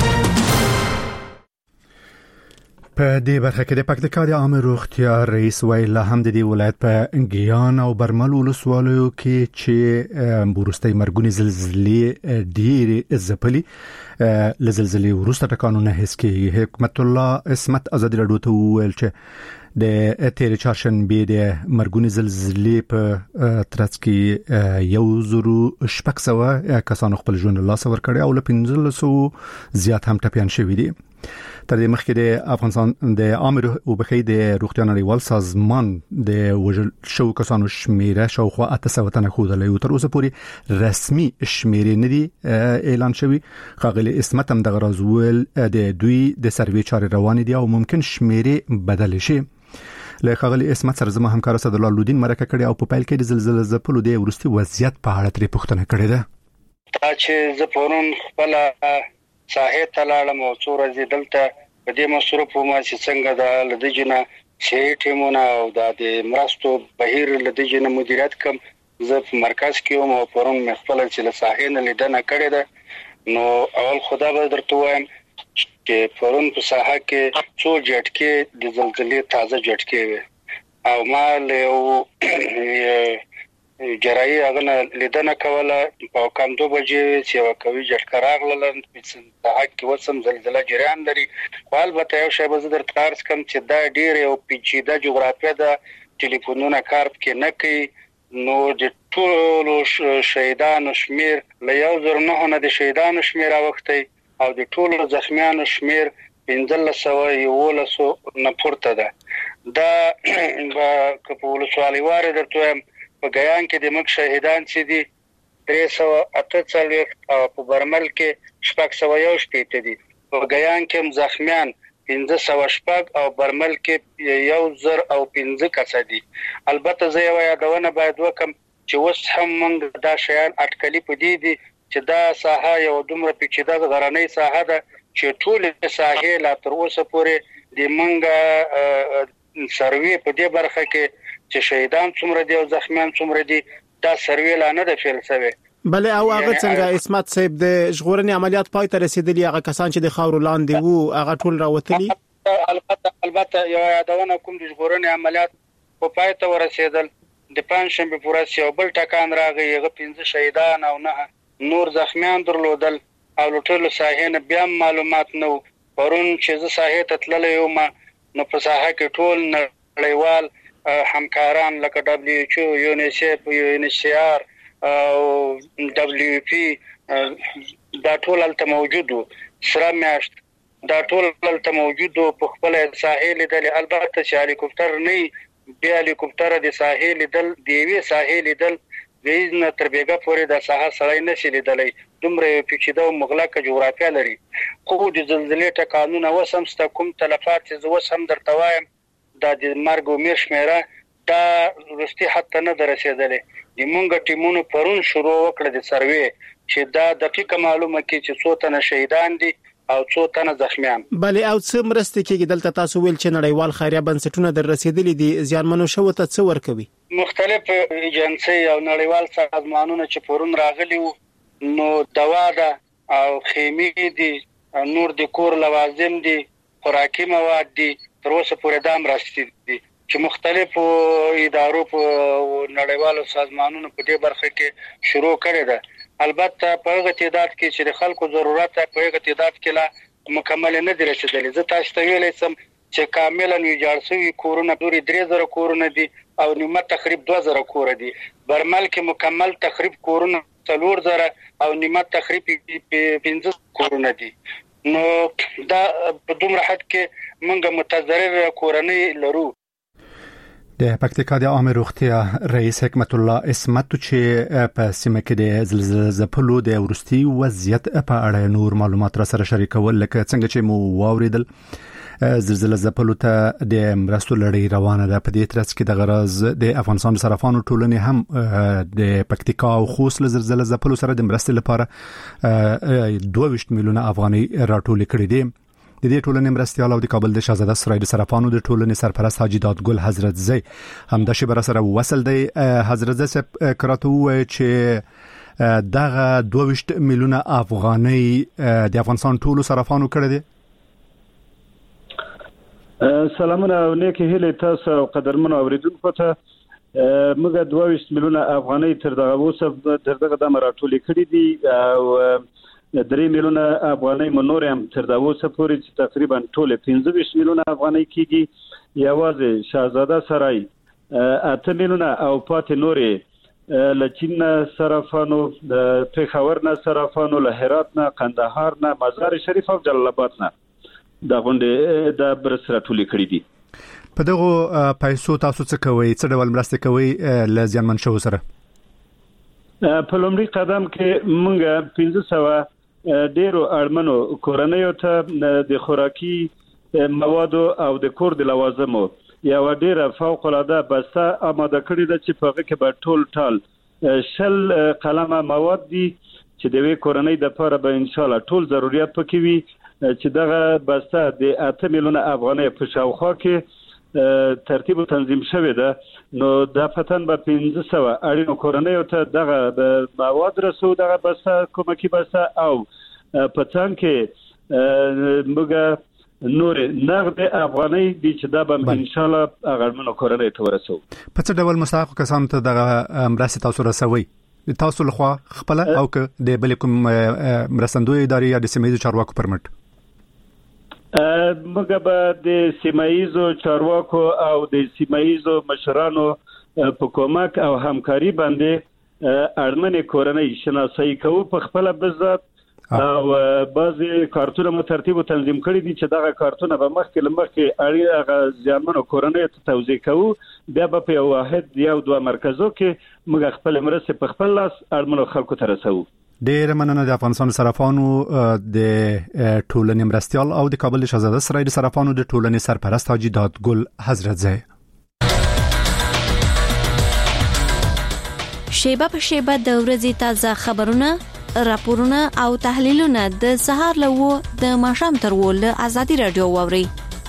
په دې برخه کې د پکتیکا د عامه روغتیا رئیس ویل هم د دې ولایت په ګیان او برمل ولسوالیو کې چې ورستۍ مرګونی زلزلې ډېر زپلي لزلزلې ورسته ټکانونه هیڅ کې حکمت الله اسمت ازادي راډیو ته ویل چې د تیر چهارشنبه د مرګونی زلزلې په ترڅ کې 1000 کسانو خپل ژوند له لاسه ورکړي او له 1500 زیات هم ټپيان شوي دي. تر دې مخکې د افغانستان د عامه او بخې د روغتیا نړیوال سازمان د وژل شو کسانو شمیره شاوخوا 800 تنه خوده او تر اوسه پورې رسمي شمیره نه دي اعلان شوی. خاغلی اسمت هم د غرازول د دوی د سروي چارې روان دي او ممکن شمیره بدل شي. له خاغلی اسمت سره زما همکار صد الله لودین مرکه کړي او په پایل کې د زلزلې زپلو د ورستي وضعیت په اړه ترې پوښتنه کړې ده. تا چې زپورون خپل ساحه تلاړم او څورځي دلته په دې مصرف ما چې څنګه د لدجنه شي ټیمونه او د مرستو بهیر لدجنه مدیریت کم زه په مرکز کې او پرون مخفل چې له ساحه نه لیدنه کړې ده. نو اول خدا به درته وایم چې پرون په ساحه کې څو جټکې د زلزلې تازه جټکې وي او ما له جراحي هغه لیدنه کوله په کم 2 بجې چې وکوي جټکا راغله په حق کې وسم زلزلہ جریان لري. خو البته یو شی به زه درته عرض کوم چې دا ډېر یو پیچیده جغرافیه ده، ټلیفونونه کار کې نه کوي. نو د ټولو شهیدانو شمیر له 1009 نه د شهیدانو شمیر اوختي او د ټولو زخمیانو شمیر 1511 نه پورته ده. دا په ولسوالۍ واره درته په ګیان کې د مک شهیدان چې دي 348 او په برمل کې 601 دي. په ګیان کې زخمیان 1500 او برمل کې 1015 کس دي. البته زه یو یادونه باید وکم چې وس هم موږ دا شیان اټکلی پدې دي چې دا ساحه یو دومره پیچیده غرنۍ ساحه ده چې ټول ساحه لا تر اوسه پورې د منګه سروي په دې برخه کې چې شهیدان څومره دي او زخمیان څومره دي دا سروي لا نه د فعل شوی. بل او هغه څنګه اسمت صاحب د ژغورنې عملیات پای ته رسیدلی هغه کسان چې د خاور لاندې وو هغه ټول راوتلي؟ البته یو یادونه کوم د ژغورنې عملیات په پای ته ورسېدل د پنځشنبه پورې یو بل ټکان راغی هغه 15 شهیدان او نه نور زخمیان درلودل او ټول ساحه نه بیا معلومات نو. پرون چې زه ساحه ته تللی یم نو په ساحه کې ټول نړیوال همکاران لکه WHO، یونیسف، UNHCR او WP دا ټول الته موجود وو. سره میاشت دا ټول الته موجود وو په خپل ساحل لیدل. البته چې هلیکوپټر نه بیا هلیکوپټر د ساحل لیدل دی وی ساحل لیدل ویزنه تر بیګه پورې د ساحه سړی نشي لیدلای. دومره پیچیده او مغلقه جغرافیه لري. خو د زلزلې ټکانونه وسم ست کوم تلفات چې وسم درته وایم د مرګ او میر شمیره دا ورستي حتی نه درسېدلې. د مونږ ټیمونو پرون شروع وکړه د سروي چې دا دقیقه معلومه کې چې څو تنه شهیدان دي او څو تنه زخمیان. بلې او څه مرسته کېږي دلته تاسو ویل چې نړیوال خیریه بنسټونه در رسیدلي دي زیانمنو شو ته څه ورکوي؟ مختلف ایجنسی او نړیوال سازمانونه چې پرون راغلي وو نو دوا ده او خیمې دي نور د کور لوازم دي خوراکي مواد دي تر اوسه پورې دام راستي دي چې مختلفو ادارو په نړیوالو سازمانونو په دې برخه کې شروع کړي ده. البته په هغه تعداد کې چې د خلکو ضرورت په هغه تعداد کې لا مکمل نه دي رسیدلې. زه تاسو ته ویلې سم چې کاملا ویجاړ شوی کورونه پوری 3000 کورونه دي او نیمه تخریب 2000 کور دي. برمل کې مکمل تخریب کورونه 3000 او نیمه تخریب 15 کورونه دي. نو دا په دومره حد کې موږ متضرر کورنۍ لرو. د پکتیکا د عامه روغتیا رئیس حکمت الله اسمت چې په سیمه کې د زلزلې زپلو د ورستي وضعیت په اړه نور معلومات را سره شریکول لکه څنګه چې مو واوریدل زلزلې زپلو ته د مرستو لړۍ روانه ده. په دې ترڅ کې د غرض د افغانستان صرافانو ټولنې هم د پکتیکا او خوست زلزلې زپلو سره د مرستې لپاره 22 میلیونه افغانۍ راټول کړي دي. د دې ټولنې مرستيال او د کابل د شاهزاده سرای د صرافانو د ټولنې سرپرست حاجی دادګل حضرت زئی همدا شی بر سره وصل دی. حضرت زئی کراته و چې دغه 22 میلیونه افغانۍ د افغانستان ټولو صرافانو کړی دی. سلامونه او نیکه هیله تاسو او قدرمنو اوریدونکو ته. موږ 22 میلیونه افغانۍ تر دغه وسه د مراتولې کړې دي او 3 میلیونه افغانۍ منور هم تر دغه وسه پورې تقریبا ټول 15 میلیونه افغانۍ کیږي. یوازې شاهزاده سرای 8 میلیونه او پاتې نورې لچین صرافانو، د پیښور نه صرافانو، له هرات نه، قندهار نه، مزار شریف او جلال آباد نه دا غونډه د برسره ټولې کړې دي. په دغه پیسو تاسو څه کوئ؟ څه ډول مرسته کوئ ل ځانمن شو سره؟ په لومړي قدم کې موږ 1500 ډیرو اړمنو کورنیو ته د خوراکي موادو او د کور د لوازمو یو ډیره فوق العاده بسته آماده کړې ده چې په هغه کې به ټول 10 قلمه مواد دي چې د وی کورنۍ د لپاره به ان شاء الله ټول ضرورت پکې وي چې دغه بسته د 8 میلیونه افغانۍ په شاوخوا کې ترتیب او تنظیم شوی ده. نو د فتن به 1500 اړینو کورنیو ته دغه مواد رسو، دغه بسته کومکی بسته او په څنګ کې موږ نور نغد افغانۍ دي چې دا به ان شاء الله اغړمنو کورنۍ ته ورسو. په څه ډول مستحق کسانو ته دغه مرسته تاسو رسوي؟ تاسو لخوا خپل او که د بل کوم مرستندوی ادارې یا د سیمایي چارواکو پرمټ؟ موږ به د سیمایي چارواکو او د سیمایي مشرانو په کومک او همکاري باندې اړمنې کورنۍ شناسایی کوو په خپل بذات او بعضی کارتونه مو ترتیب او تنظیم کړی دي چې دغه کارتونه به مخکې اړیغه ځانمنو کورنۍ ته توزیع کوو. بیا به په واحد یا دوه مرکزو کې موږ خپل مرسته په خپل لاس اړمنو خلکو ته رسوو. ډیر مننه د افغانستان صرافانو د ټولنې مرستيال او د کابل شاهزاده سرای د صرافانو د ټولنې سرپرست حاجی دادګل حضرت زئی. شیبه په شیبه د ورځې تازه خبرونه، راپورونه او تحلیلونه د سهار له د ماښام تر ول ازادي رادیو ووري.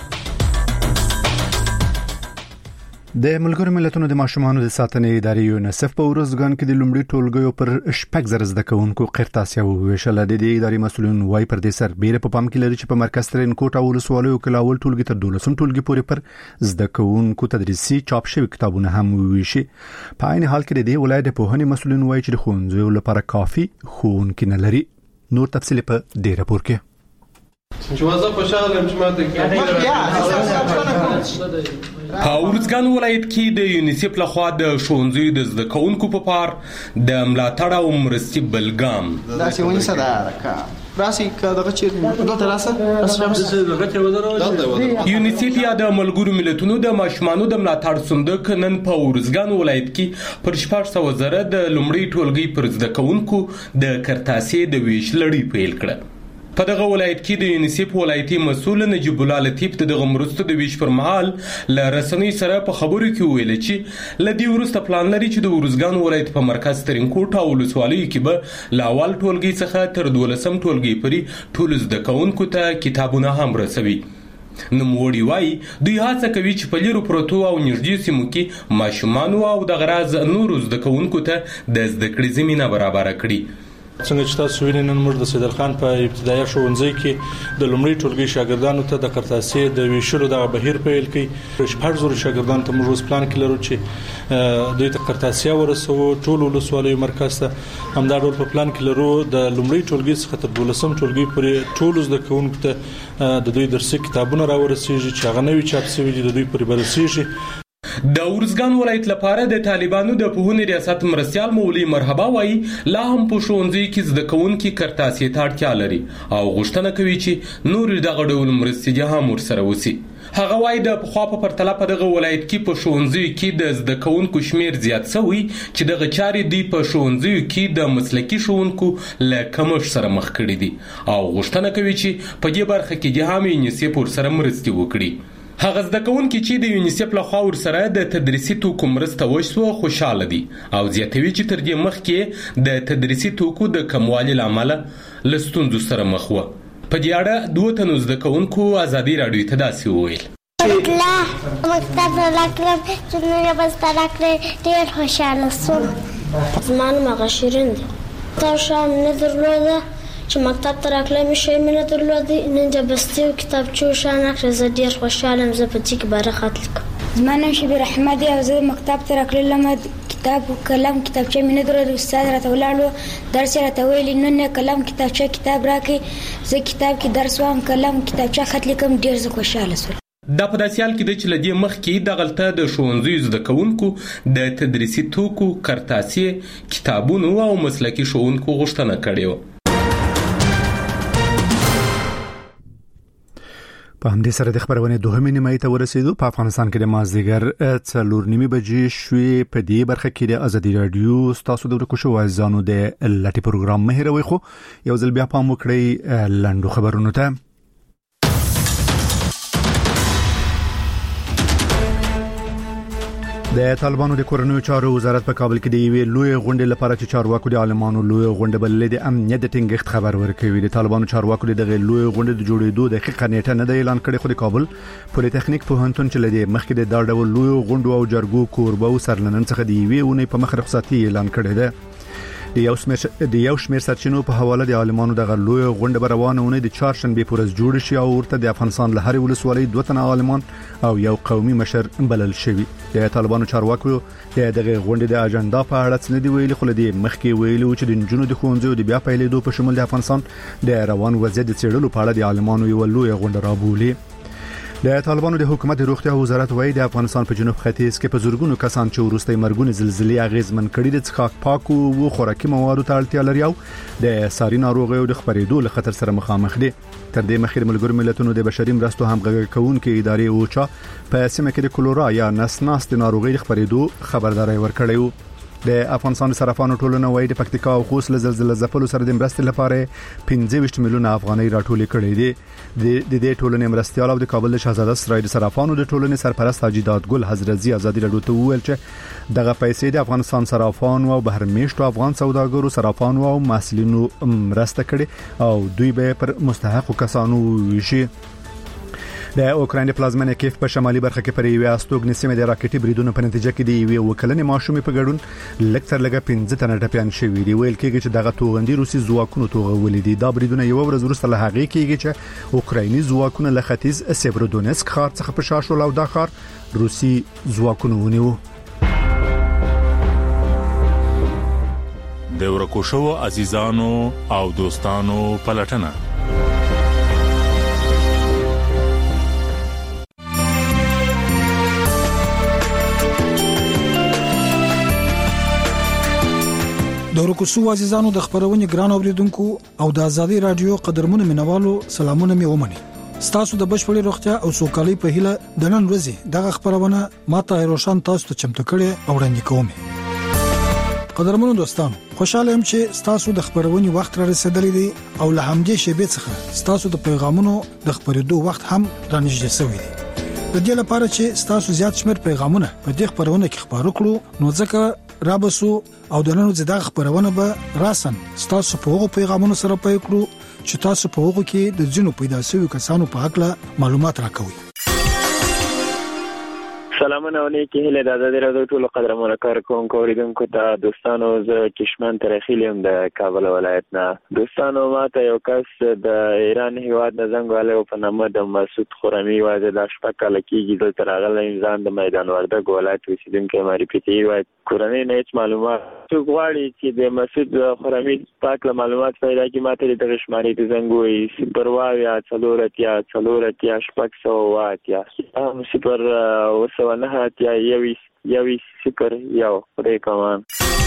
د ملګرو ملتونو د ماشومانو د ساتنې ادارې یونیسف په ورځګان کې د لومړي ټولګیو پر شپږ زره زده کوونکو قرطاسیه وویشل. د دې ادارې مسؤلین وايي پر دې سربېره په پام کې لري چې په مرکز ترینکوټ او ولسوالیو کې لاول ټولګي تر 12 ټولګي پورې پر زده کوونکو تدریسي چاپ شوی کتابونه هم وویشي. په عین حال کې د دې ولایت د پوهنې مسؤلین وايي چې د ښوونځیو لپاره کافي ښوونکي نه لري. نور تفصیل په دې راپور کې. په ورځګان ولایت کې د یونیسف لخوا د ښوونځیو د زده کوونکو په پار د ملاتړ او مرستې بلګام یونیسف یا د ملګرو ملتونو د ماشومانو د ملاتړ صندوق نن په ورځګان ولایت کې پر 400 زره د لومړي ټولګي پر زده کوونکو د قرطاسیې د ویش لړۍ پیل کړه. په دغه ولایت کې د یونیسف ولایتي مسؤل نجیب الله لطیف د مرستو د ویش پر مهال ل رسنۍ سره په خبرو کې ویل چې لدی ورسته پلان لري چې د ورځګان ولایت په مرکز ترینکوټ او ولسوالیو کې به لاول ټولګي څخه تر 12 ټولګي پورې ټول زده کوونکو ته کتابونه هم رسوي. نوموړي وايي دوی هڅه کوي چې په لیرو پروتو او نږدې سیمو کې ماشومان او د غراز نور زده کوونکو ته د زده کړې زمينه برابر کړي. څنګه چې تاسو وینئ نن موږ د سیدل خان په ابتدایي ښوونځي کې د لومړي ټولګي شاګردانو ته د قرطاسیې د ویشلو د بهیر پیل کړي. 400 شاګردان ته موږ اوس پلان کې لرو چې دوی ته قرطاسیه ورسوو ټول ولسوالیو مرکز ته. همدا ډول په پلان کې لرو د لومړي ټولګي څخه تر 12 ټولګي پورې ټول زده کوونکو ته د دوی درسي کتابونه راورسیږي چې هغه نوي چاپ شوي دي د دوی پورې برسیږي. د ورځګان ولایت لپاره د طالبانو د پوهنې ریاست مرستيال مولوي مرحبا وایي لا هم په ښوونځي کې زده کوونکي قرطاسیې ته اړتیا لري او غوښتنه کوي چې نور دغه ډول مرستې هم ورسره وسی. هغه وایي د پخوا په پرتله په دغه ولایت کې په ښوونځیو کې د زده کوونکو شمیر زیات شوی چې دغه چارې دی په ښوونځیو کې د مسلکي ښوونکو له کمښت سره مخ کړي دي او غوښتنه کوي چې په دې برخه کې د هم یونیسف ورسره مرستې وکړي. هغه زده کوونکي چې د یونیسف له خوا ورسره د تدریسي توکو مرسته وشوه خوشاله دي او زیاتوي چې تر دې مخکې د تدریسي توکو د کموالي لامل له ستونزو سره مخ و. په دې اړه دوه تنو زده کوونکو ازادي رادیو ته داسې وویل: مکتب راکړم چې نو بس راکړې ډېر خوشاله سوم. زما نوم هغه شیرین دی. تا شام نه درلوده چې مکتب ته راتلای مې شي مې نه درلودي نن جبستي او کتابچو شانه زه ډیر خوشاله زه په دې کې برخه لیکم. زما نوم شبیر احمد او زه مکتب ته راتلم کتاب قلم کتابچه مې نه درلوده استاد راته ولاړو درس راته ویلي نن قلم کتابچه کتاب راکې زه کتاب کې درس وایم قلم کتابچه خط لیکم ډیر زه خوشاله سوم. دا په داسې حال کې د چلدي مخ کې د غلطه د ښوونځیو زده کوونکو د تدریسي توکو کرتاسي کتابونو او مسلکي ښوونکو غوښتنه کړې و. په همدې سره د خبرونه دوهمې نیمه ته ورسېدو. په افغانستان کې د مازدیګر 4:30 بجې شوې. په دې برخه کې د ازادي رادیو تاسو د ورکو شو ځانو د لټي پروګرام مهروي خو یو ځل بیا پام وکړئ لاندو خبرونو ته. د طالبانو د کورنیو چارو وزارت په کابل کې د یوې لوی غونډې لپاره چې چارواکو د عالمانو لوی غونډه بللې د امنیت د ټینګښت خبر ورکوي. د طالبانو چارواکو د لوی غونډې د جوړېدو د دقیقه نیټه نه اعلان کړي خو د کابل پولیټیکنیک پوهنتون چې لدی مخکې د دا ډول لوی غونډو او جرګو کوربه او سرلنن څخه د یوې ونې په مخ رخصتي اعلان کړی دی. د یو شمېر سرچینو په حواله د عالمانو د غلوی غونډه بروانونه د چهارشنبه پورز جوړ شي او ورته د افغانستان له هر ولسوالۍ 2 تنه عالمان او یو قومي مشر بلل شوی. د طالبانو چارواکو دغه غونډې د اجنډا په اړه څه نه دی ویلي خو د مخکې ویلو چې د جنونو د خوندزو د بیا پیلېدو په شمول د افغانستان د روان وضعیت د څېړلو په اړه د عالمانو یو لوی غونډه رابولي. د طالبانو د حکومت روغتیا وزارت وایي د افغانستان په جنوب ختیځ کې په زورګونو کسان چې ورستۍ مرګونه زلزلې اغیزمن کړي د څښاک پاکو او خوراکي موادو ته اړتیا لري او د ساري ناروغیو د خپرېدو له خطر سره مخامخ دي. تر دې مخکې ملګرو ملتونو د بشري مرستو همغږي کوونکې ادارې اوچا په سیمه کې د کولورا یا نسناس د ناروغي خپرېدو خبرداري ورکړې و. د افغانستان صرافانو ټولنه وایي د پکتیکا او خوست له زلزلې ځپلو سره د مرستې لپاره 15 میلیونه افغانۍ راټولې کړې دي. د دې ټولنې مرستيال او د کابل شاهزاده سرای د صرافانو د ټولنې سرپرست حاجیدات ګل حضرتي ازادي رادیو ته وویل چې دغه پیسې د افغانستان صرافانو او بهر میشتو افغان سوداګرو صرافانو او محصلینو مرسته کړي او دوی به پر مستحقو کسانو ویشي. د اوکراین پلازمینه کیف په شمالي برخه کې پر یوه استوګنې سیمه د راکټي بریدونو په نتیجه کې د یوه وکلنې ماشومې په ګډون لکتر لګه 15 تنه ټپيان شوي دي. ویل کېږي چې دغه توغندي روسي ځواکونو توغولې دي. دا بریدونه یو ورځ وروسته له هغې کېږي چې اوکرایني ځواکونه له ختیځ سیبرودونسک ښار څخه په شا شول او دا ښار روسي ځواکونو ونیو. د ورکو شو عزیزانو او دوستانو پلټنه د ورکوسو عزیزانو د خبرونې ګران اوریدونکو او د ازادي رادیو قدرمنو منوالو سلامونه مې ومني. ستاسو د بشپړې روغتیا او سوکالۍ په هیله د نن ورځې دغه خبرونه ماته روشن تاسو ته چمتو کړي او وړاندې کوم. قدرمنو دوستانو خوشاله يم چې ستاسو د خبرونې وخت را رسیدلی دی او له همدې شیبې څخه ستاسو د پیغامونو د خبرېدو وخت هم رانږدې شوی دی. د دې لپاره چې ستاسو زیات شمېر پیغامونه په دې خبرونه کې خبرو کړو نو ځکه رابسو او د نن ورځې د خبرونه به راسن ستاسو په هغو پیغامونو سره پای کړو چې تاسو په هغو کې د جنو پیدا شوی کسانو په اړه معلومات راکوي. سلامونه علیکم هله د ازادي رادیو ټول قدرمنو کارکونکو اوریدونکو ته دوستانو زه کشمن ترخیلم د کابل ولایت نه. دوستانو ماته یو کس د ایران هیواد نه زنګ والو په نامه د مسعود خرمی وایي د شپږ کال کېږي د ترغله انسان د میدان وردګ ولایت اوسیدونکو معرفي وایي کورنۍ نه هیڅ معلومات څوک غواړي چې د مسعود خرمی پاک معلومات پیدا کړي ماته د شمارې د زنګوي سپر وایا څلورتیا شپږ سو واتیا سپر وسونه هاتیا یوي سپر یو پرې کوم.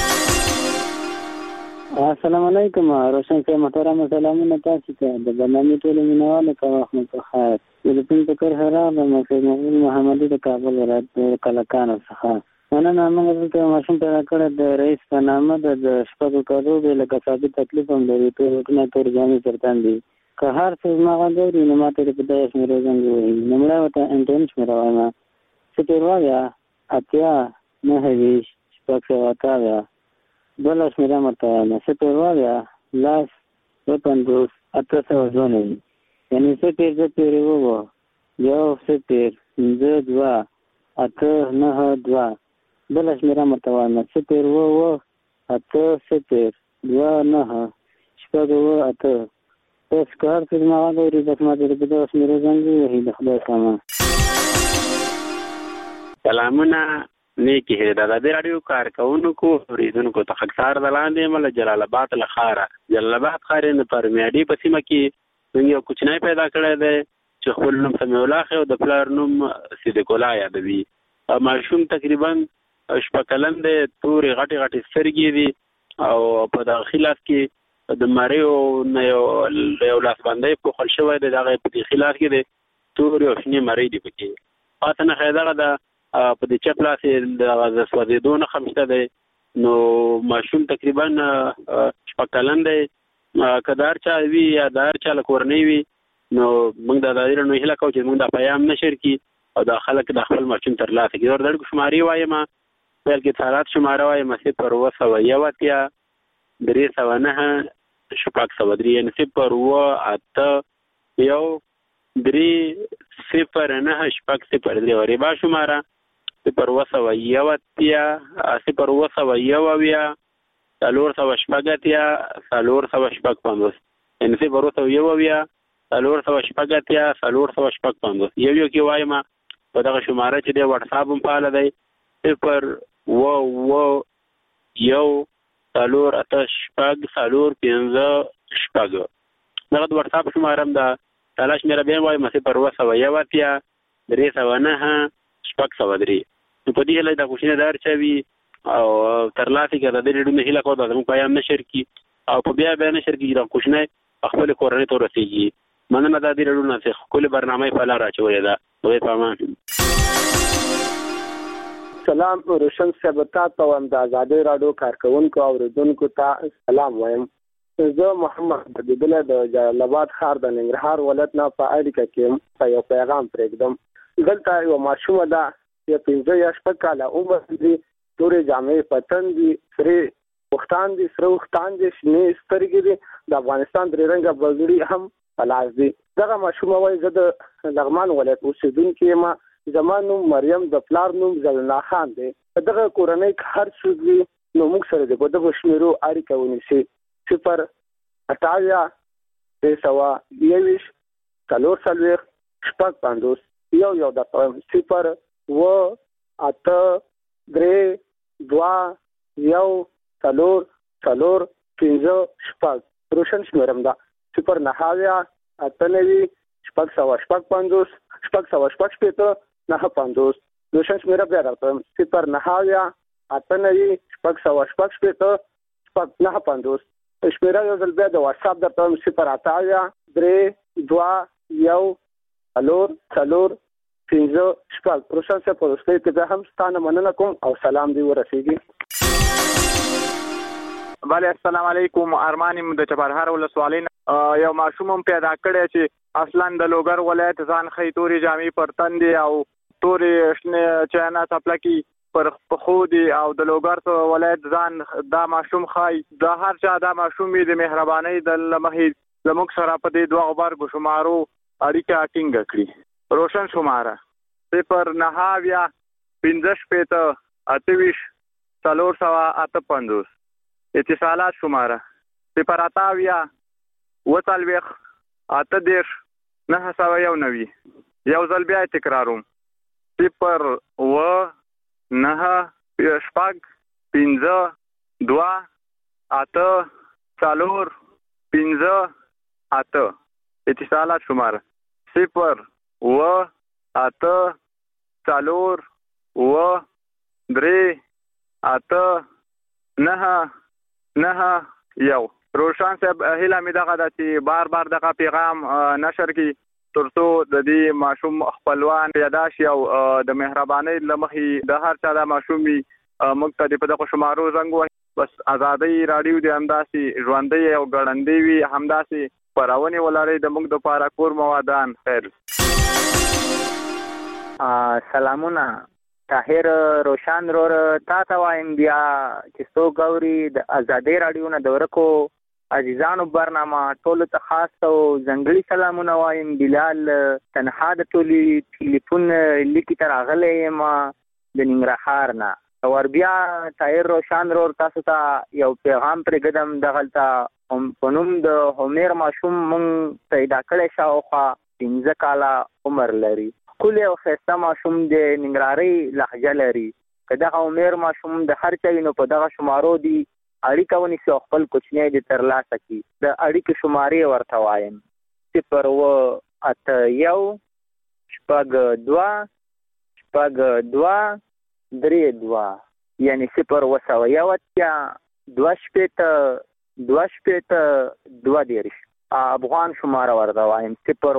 السلام علیکم روشن صاحب محترم سلامونه تاسو ته د برنامه ټول مینواله کوم په خیر د پین په کار حرام محمد د کابل ولایت کلکان څخه نن موږ ته ماشوم پیدا کړ د رئیس په نامه د شپږ کارو د لکه تکلیف هم لري ټول کنه تر ځان ترتان دي که هر څه ما غوړي نو ماته په دې شمیر زنګوي نمړه وته انټنس مې راوړم چې وروایا اتیا نه هیڅ شپږ واتایا بل شمیر مرته نه چې وروایا لاس وپندوس اته ځونه یعنی څه تیر تیر وو یو څه تیر دوا اته نه دوا بل شمیر مرته نه چې تیر وو اته څه تیر 29 شپږ اته اوس کار څه ما غوړي بس ما دې په اوس مې زنګ وهي د خدای سامان. سلامونه نیکی هدا د رادیو کارکونکو اوریدونکو ته خکسار دلاندې مل جلال آباد لخاره جلال آباد خارې په پرمیاډي په سیمه کې یو کوچنی پیدا کړی دی چې خپل نوم سمیع الله خو د پلار نوم صدیق الله یادوي. ماشوم تقریبا شپږ کلن دی، تورې غټې سترګې دي او په داخله کې د مریو نه یو لاس باندې په خل شوی دی، دغه په داخله کې دی تورې او شنې مری دي پکې. پاتنه خیدغه د په دې چپلاسې د سوځېدو نه خمشته دی. نو ماشوم تقریبا شپږ کلن دی، کدار چا وی یا دار چا لکورنی وی نو موږ د دایره نو هله کوو چې موږ د پیام نشر کی او د خلک د خپل ماشوم تر لاسه کې ور دړو شماري وایم بلکې تارات شماره وایم چې پر وسو یواتیا 309 شپږ سو درې ان صفر و اته یو 309 شپږ صفر درې ورې با شماره صفر وسو یواتیا صفر وسو یوویا څلور سو شپږتیا څلور سو شپږ پنځوس ان صفر وسو یوویا څلور سو شپږتیا څلور سو شپږ پنځوس یو کې وایم په دغه شماره چې د واتس اپ هم فعال دی صفر و یو څلور اته شپږ څلور پنځه شپږ دغه د واتس اپ شماره هم د تلاش مې را بیا وایم صفر وسو یواتیا 309 شپږ سو درې. په دې هله د کوشنه دار چوي او تر لاسه کې د دې ډېر هله کو د موږ پیام نشر کی او په بیا نشر کې د کوشنه خپل کورنۍ ته رسیږي. مننه د دې ډېر نه څه کله برنامه په لار راچوي دا دوی پامان. سلام روشن صاحب ته هم د آزادۍ رادیو کارکونکو او اوریدونکو ته سلام وایم. زه محمد بدله د جلال آباد ښار د ننګرهار ولایت نه په اړیکه کې یو پیغام پرېږدم. دلته یو ماشومه ده چې 15 یا 16 کاله عمر لري، تورې جامې پتن دي، سره وختان دي، سره وختان دي، شنې سترګې دي، د افغانستان درې رنګه بغړي هم پلاس دي. دغه ماشومه وایي زه د لغمان ولایت اوسېدونکې یم، زما نوم مریم، د پلار نوم زلنا خان دی. دغه کورنۍ هر څوک وي نو موږ سره د دغه شمیرو اړیکه ونیسي 0 28 321 440 شپږ پنځوس یو د 0 و اته درې دوه یو څلور څلور پنځه شپږ روشن شمیرم ده 0 اته نوي شپږ سوه شپږ پنځوس شپږ سوه شپږ شپېته نهه پنځوس روشن شمیره بیا درته 0 اته نوي شپږ سوه شپږ شپېته شپږ نهه پنځوس شمیره یو ځل بیا د واتس اپ درته 0 28 درې دوه یو څلور څلور پنځه شپږ روشن صاحب په وروستۍ کې زه هم ستانه مننه کوم او سلام دی ورسیږي. بله السلام علیکم. ارمان یم د چپرهار ولسوالۍ یو ماشوم هم پیدا کړی چې اصلا د لوګر ولایت ځان ښیي، تورې جامې پر تن دي او تورې شنې چاینا څپلکې پر پښو دي او د لوګر ولایت ځان دا ماشوم ښایي. د هر چا دا ماشوم وي د مهربانۍ د مخې زموږ سره په دې 2 غبرګو شمارو اړیکه ټینګه کړي. روشن شماره 0 15 شپېته 28 458 اتصالات شماره 0 28 40 8 991 یو ځل بیا تکراروم 0 9 شپږ 15 2 8 4 5 8 اتصالات شماره 0 8 4 3 8 9 9 یو. روشن صاحب هیله مې دغه ده چې بار بار دغه پیغام نشر کی ترڅو د دې ماشوم خپلوان پیدا شي او د مهربانۍ له مخې د هر چا د ماشومي موږ ته په دغه شمارو زنګ وهي. بس آزادۍ رادیو د همداسې ژوندۍ او ګړندۍ وي، همداسې خپرونې ولرئ د موږ دپاره کور موادان. خیر سلامونه. طاهر روشن رور تا ته وایم بیا چې څوک اوري د آزادۍ رادیو نه د ورکو عزیزانو برنامه ټولو ته خاص او ځانګړي سلامونه وایم. بلال تنها د ټولې ټلیفون لیکې ته راغلی یم د ننګرهار نه. ور بیا طاهر روشن رور تاسو ته یو پیغام پر قدم دغلته په نوم د همیر ماشوم مونږ پیدا کړی شاوخوا 15 کاله عمر لري. ښکلی او ښایسته ماشوم د ننګرهارۍ لهجه لري. که دغه همیر ماشوم د هر چا وي نو په دغه شمارو دي اړیکه ونیسي او خپل کوچنی دې ترلاسه کړي. د اړیکې شمارې ورته وایم 081-2-2-3-2 یعنی 0-2-2-2 افغان شماره ورته وایم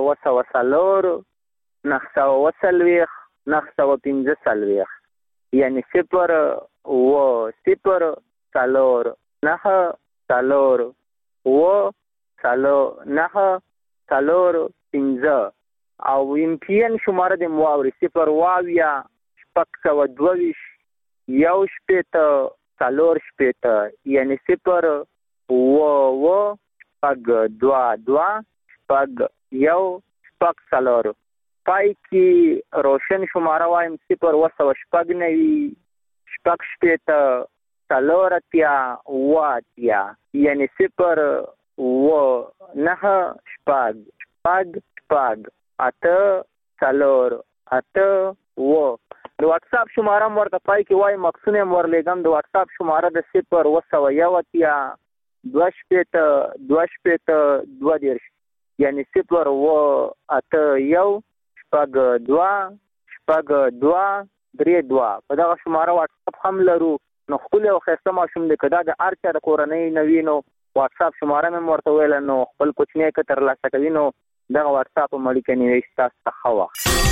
0-9-9-15 یعنی 0-0-9-9-15 او MTN شماره د مواوري 0-2-6-22 یعنی 0-2-2-1-4 پای کې روشن شماره وایم 0-6-9-4 یعنی 0-9-8-4 د واتس اپ شماره ورته پای کې وای مقصونه ورلېګم د واتس اپ شماره د 0-2-2 یعنی 0-8-1-2-2-3-2 په دغه شماره واتس اپ هم لرو. نو خپل او خسته ماشوم د کدا د ارچا د کورنۍ نوینو واتس اپ شماره مې ورته ویل نو خپل کوچنی کتر لاسه کوي نو دغه واتس اپ مړی کني تاسو ته خوا.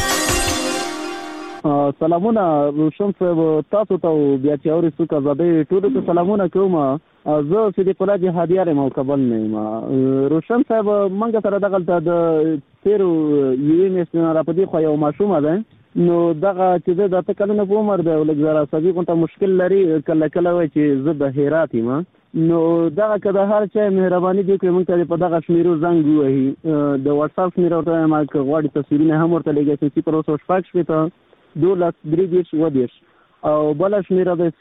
سلامونه روشن صاحب تاسو ته بیا چې اوري څوک زده ټول ته سلامونه کوم. زه صدیق الله جهادیار مو قبل نه ما روشن صاحب منګه سره دغه د تیرو یوې میاشتې را پدې خو یو ماشوم ده نو دغه چې د تکلنه په عمر ده ولګ زرا صدیق ته مشکل لري کله کله وای چې زه د هرات یم نو دغه کده هر چا مهرباني دې کوي موږ ته په دغه شمیرو زنګ وهي د واتس اپ شمیرو ته ما غواړي تصویرونه هم ورته لګي چې 0-6-3-2 او بل شمیره د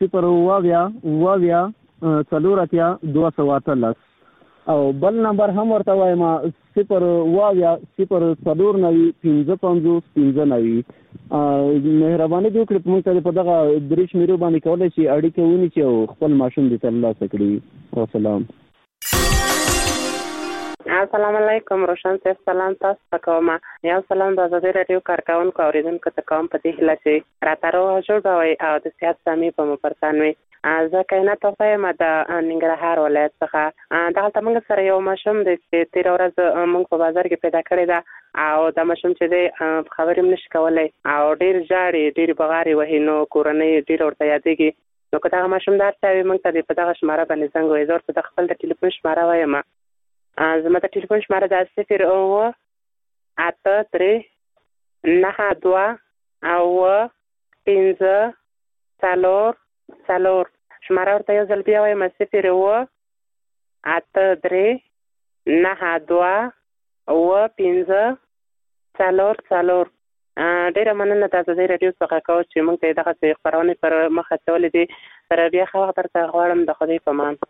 0-2-2 او بل نمبر هم ورته وایم 0-0-0-4-9-15 مهرباني دې وکړئ موږ ته په دغه درې شمیرو باندې کولای شي اړیکه ونیسي او خپل ماشوم دې ترلاسه کړي. والسلام. السلام علیکم روشن صاحب سلام تاسو ته کوم. یو سلام د آزادۍ رادیو کارکونکو اوریدونکو ته کوم په دې هیله چې راتارو جوړ وي او د سیاست سمې په مپرتان وي. زه کینات وایم د ننګرهار ولایت څخه دغه موږ سره یو ماشوم د 13 ورځ موږ په بازار کې پیدا کړی دا او دا ماشوم چې د خبرې نشي کولای او ډیر ژاړي ډیر بغاري وهي نو کورنۍ ډیر ورته یادېږي نو که دا ماشوم درته موږ ته په دغه شماره باندې زنګ وایي زه ورته خپل د ټلیفون شماره وایم. زما د ټلیفون شماره د 0-8-3-9-2-15 شماره ورته یو ځل بیا وایم 0-8-3-9-2-15 ډیره مننه د آزادۍ رادیو څخه کوم چې موږ ته دغه خبرونه پر مخه چولې دي سره بیا خو درته غواړم د خدای په امان.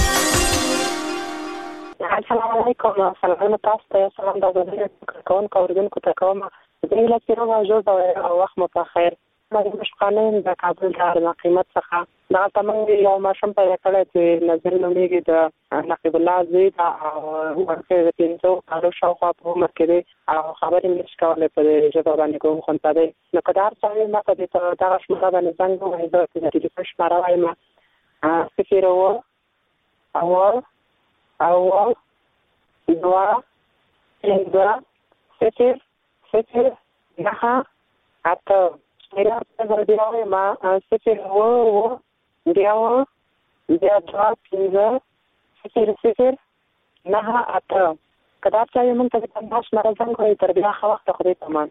السلام علیکم سلام تاسو ته سلام د آزادۍ رادیو کارکونکو اوریدونکو ته کوم. د دې لپاره راځو او وخت مو په خیر. مګر مشقانه د کابل د قیمت څخه دا تمام یو ماشوم پیدا کړی چې نظر نومېږي د نقیب الله زید او ورته د 300 کالو شاوخوا په عمر کې او خبرې نشي کولای په ژبه باندې کوم خونته دی نو کدار څنګه ما ته دغه شماره باندې څنګه وایي د ټلیفون شماره وایم 0-2-2-0-9-8 میرا زردیاوی ما 0-2-2-15 کدار چاہیے من ته د باش مرزان کوي تر بیا خو وخت خو دې تمام.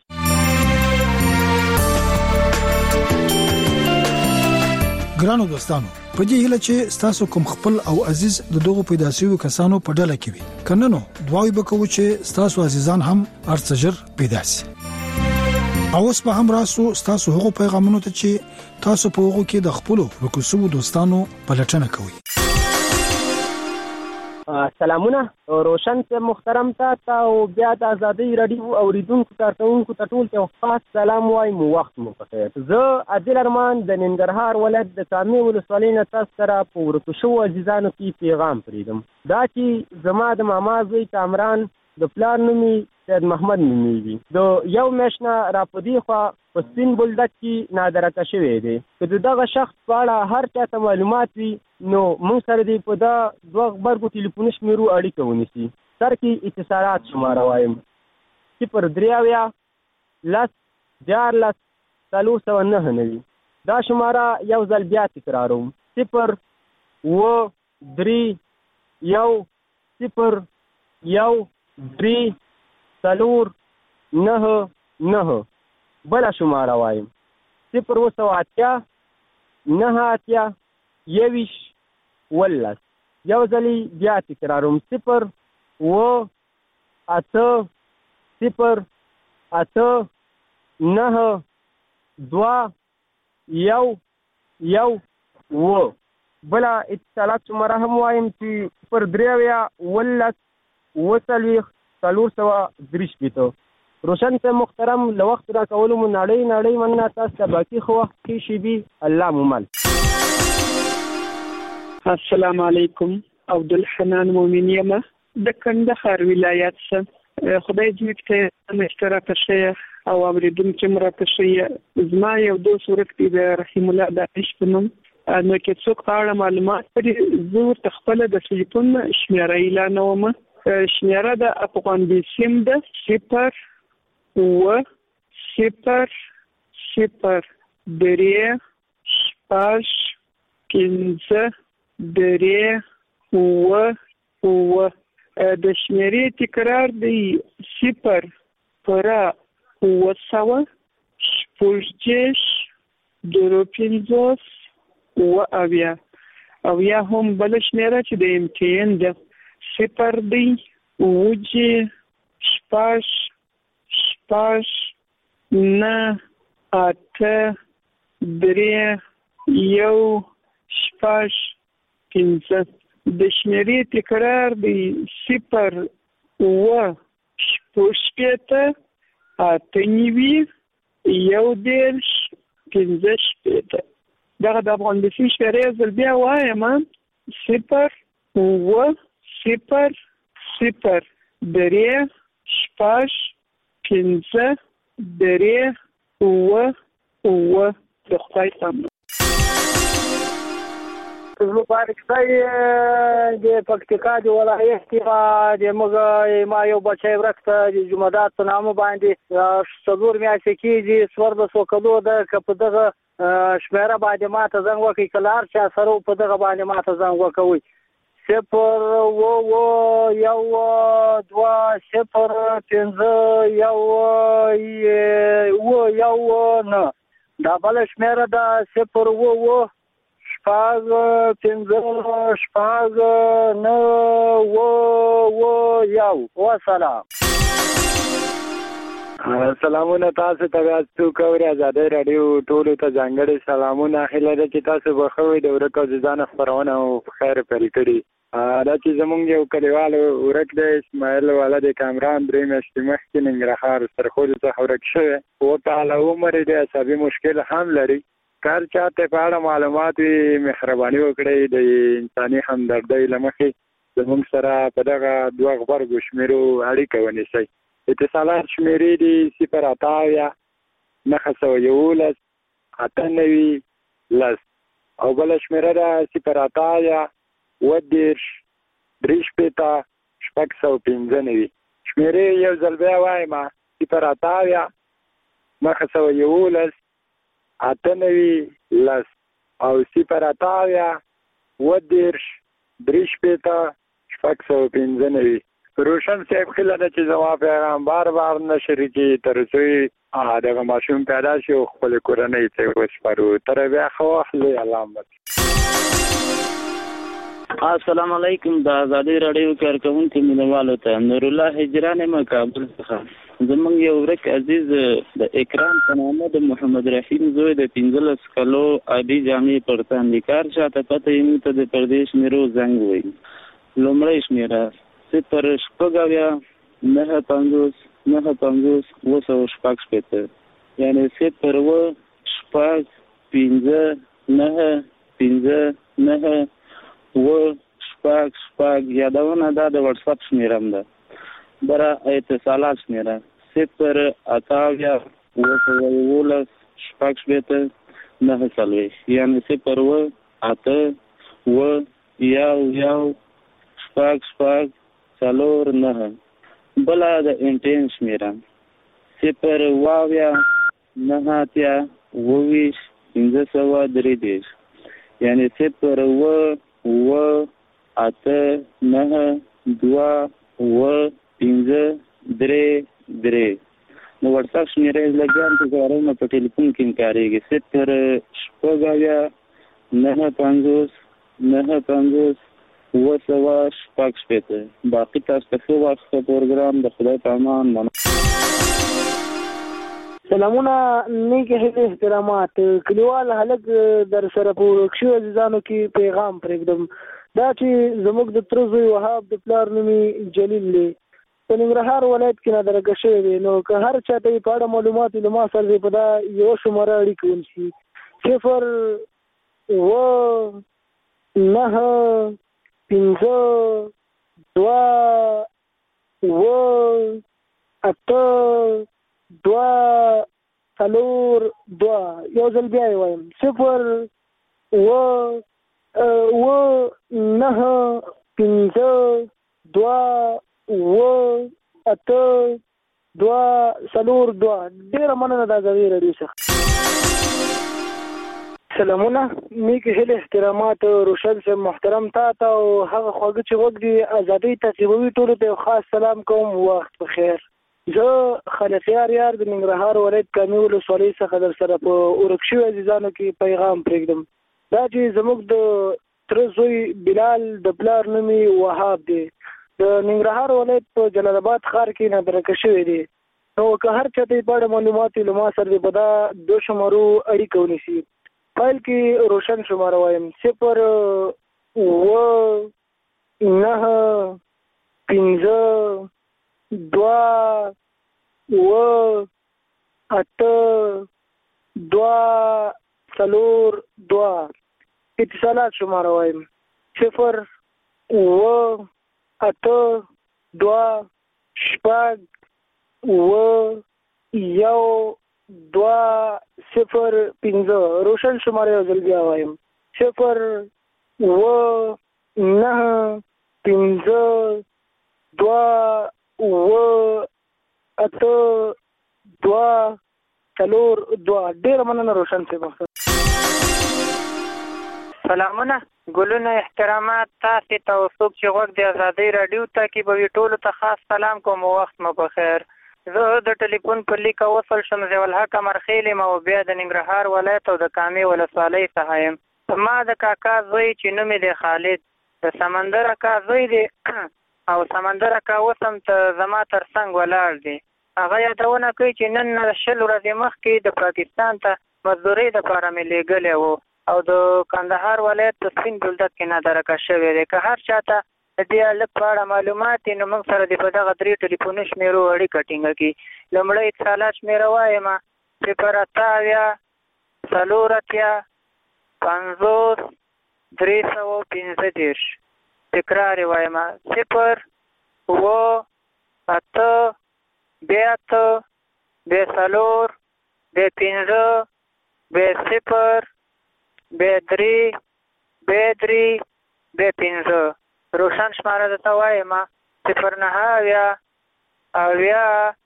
ګرانو دوستانو په دې هیله چې تاسو کوم خپل او عزیز د دغه پیدا شوی کسانو په ډله کې وي کنه نو دعاوی وکړو چې تاسو عزیزان هم ارڅجر پیدا شي. اوس په هم راسو تاسو هغه پیغامونو ته چې تاسو په هغه کې د خپل رکوسو دوستانو پلټنه کوئ. سلامونه روشن سے محترم تا او بیا د ازادي رادیو اوریدونکو کارکونکو ته ټول ته خاص سلام وایم. وخت مو بخیر. زه عادل ارمان د ننګرهار ولایت د کامې ولسوالۍ نه تاسو سره په ورکوشو عزیزانو کې پیغام پریدم. دا چې زما د ماما زوی کامران د پلار نومي سید محمد نومیږي. د یو میاشت نه راپدې خو په سپین بولدک کې نادرکه شوی دی. که دغه شخص په اړه هر چا ته معلومات وي نو موږ سره دی په دا دوه غبرګو ټلیفوني شمیرو اړیکه ونیسي. سر کې اتصالات شماره وایم 0 10 409. دا شماره یو ځل بیا تکراروم 0 3 1 0 1 3 4 9 9. بلا شماره وایم 0 8 9 21 ولس. یو ځلی بیا تکراروم 0 8 0 8 9 2 1 1. بلا اتصالات شماره هم وایم چې 0 ولس وسلويخ 430. روشن سے محترم لوقت را کولو مو نړۍ مننه. تاسو ته باقي خو وخت کې شي بي الله مومن. السلام علیکم. عبدالحنان مومن یم د کندهار ولایت څخه. خدای دې ته مشترک شي او اوریدونکو مرته شي. زما یو دوست ورته د رحیم الله د عشقنم نو کې څوک اړه معلومات پرې زه تخپل د ټلیفون شمیره اعلانوم. شمیره د افغان بیسیم د 0 0 0 0 3 5 15 3 و د شمیرې تکرار دی 0 پر وساوه شپږ دروپینزوس و اویا هم بل شمیره چې د امتحان ده 0 دی وجه شپږ 9 8 3 1 6 15. د شمیرې تکرار دی 0 و شپږ 8 9 15. دغه د افغان بیسیم شمیرې زل بیا وایم 0 و 0 0 3 6 15 3 و د خدای سم. مبارک صاحب د پکتیکا د ولایت د موږ ما یو بچی ورکته د جمعدات په نامه باندې 4 میاشتې کېږي. سور د سوکلو د په دغه شمیره باندې ماته زنګ وکړي. کله هر چا سره په دغه باندې ماته زنګ وکوي 0 و 1 2 0 5 1 9. دا بل شمیره د 0 و شپږ 15 شپږ 9 و 1. وسلام. سلامونه تاسو ته تاسو کوي آزادۍ رادیو ټول ته ځانګړي سلامونه. خیال ده چې تاسو بخوي د ورکو ځان خبرونه او خیر پرې کړی. دا چې زمونږ یو کلیوال ورک دی اسماعیل ولادت کامران درې میاشتې مخکې ننګرهار سرخوږ څخه ورک شوی او تعالی عمر دې عصبي مشکل هم لري. کار چاته په اړه معلومات مهرباني وکړئ د انساني همدردۍ لمخې زموږ سره په دغه دوه غبرګو شمیرو اړیکه ونیسئ. اتصالات شمیرې دي 0 8 9 8 9 او بل شمیره ده 0 8 10 3 6 شمیرې یو ځل بیا وایم 0 8 9 8 او 0 8 10 3 روشن صاحب خلل چې زما پیغام بار نشری کی ترڅو دغه ماشوم پیدا شي او خپل کورنۍ ته وسپارو. تر بیا خو اهل علامت. السلام علیکم. د ازادي رادیو کارکونکو مینوالو ته نور الله هجران مکابل څخه زمونږ یو ورک عزیز د اکرام په نامه د محمد رحیم زوی د 15 کلو ابي جامع پر تاندکار شاته پته یې ته د پردیش میرو زنګ وي. لومړی شمیره 0 شپږاویا 950 950 200 یعنی 0 شپږ 15 9 15 9 شپږ یادونه دا د واتس اپ شمیره ده. برا اتصالات شمیره 0 اتاویا 212 شپږ 9 یعنی 0 اته و یو شپږ 9. بلا د انټین شمیره 0 واویا 9 اتیا 20 15 یعنی 0 و اته 9 2 و 15 نو واتس اپ شمیره لګیان ته غواړم په ټلیفون کې کاریږي 0 شپږاویا 950 950 200 باقي تاسو ته وخت پروګرام د خدای په امان. سلامونه نیکه هیله احترامات کلیوال هلک در سره په کښو عزیزانو کې پیغام پرېږدم دا چې زموږ د تر زوی وهاب د پلار نومي جلیل دی په ننګرهار ولایت کې نادرکه شوی دی. نو که هر چاته یې په اړه معلومات وي له ما سره په دا یو شماره اړیکه ونیسي 0 و 9 15 2 و اته 2 4 2 یو ځل بیا یې وایم 0 و 9 15 2 و اته 2 4 2. ډېره مننه د ازادي رادیو څخه. سلامونه نیکه هیله احترامات روشن صاحب محترم تا او هغه خواږه چې وګ دي ازادي تعقیبوي ټولو ته خاص سلام کوم. وخت بخیر. زه خلفیار یار د ننګرهار ولایت کامي ولسوالۍ څخه در سره په ورکشو عزیزانو کې پیغام پرېږدم دا چې زموږ د تر زوی بلال د پلار نومي وهاب دی د ننګرهار ولایت په جلال آباد ښار کې نادرکه شوی دی. نو که هر چاته په اړه معلومات له ما سره په دا دو شمارو اړیکه ونیسي. فایل کې روشن شماره وایم 0 و 9 15 2 و اته 2 4 2. اتصالات شماره وایم 0 و اته 2 شپږ و یو 2 0 15. روشن شماره یو ځل بیا وایم 0 و 9 15 2 و اته 2 4 2. ډېره مننه روشن صاحب. سلامونه ګلونه احترامات تاسو ته او څوک چې غوږ د ازادي رادیو تعقیبوي ټولو ته خاص سلام کوم. وخت مو بخیر. زه د ټلیفون په لیک وصل شم ضیاء الحق مرخیل ما او بیا د ننګرهار ولایت او د کامي ولسوالۍ څخه یم. ما د کاکا زوی چې نوم یې خالد د سمندر اکا زوی دی او سمندر اکا وسم ته زما تر څنګ ولاړ دی. هغه یادونه کوي چې نن 10 ورځې مخکې د پاکستان ته مزدورۍ دپاره مې لیږلی و او د کندهار ولایت په سپین بولدک کې نادرکه شوی دی. که هر چاته د دې هلک په اړه معلومات نو موږ سره د په دغه 3 ټلیفوني شمیرو اړیکه ټینګه کړي. لومړی اتصالات شمیره وایم 0 اتاویا 4 اتیا 50 315. تکرار وایم 0 و اته 2 4 15 0 3 5. روشن شماره درته وایم 0 9 اویا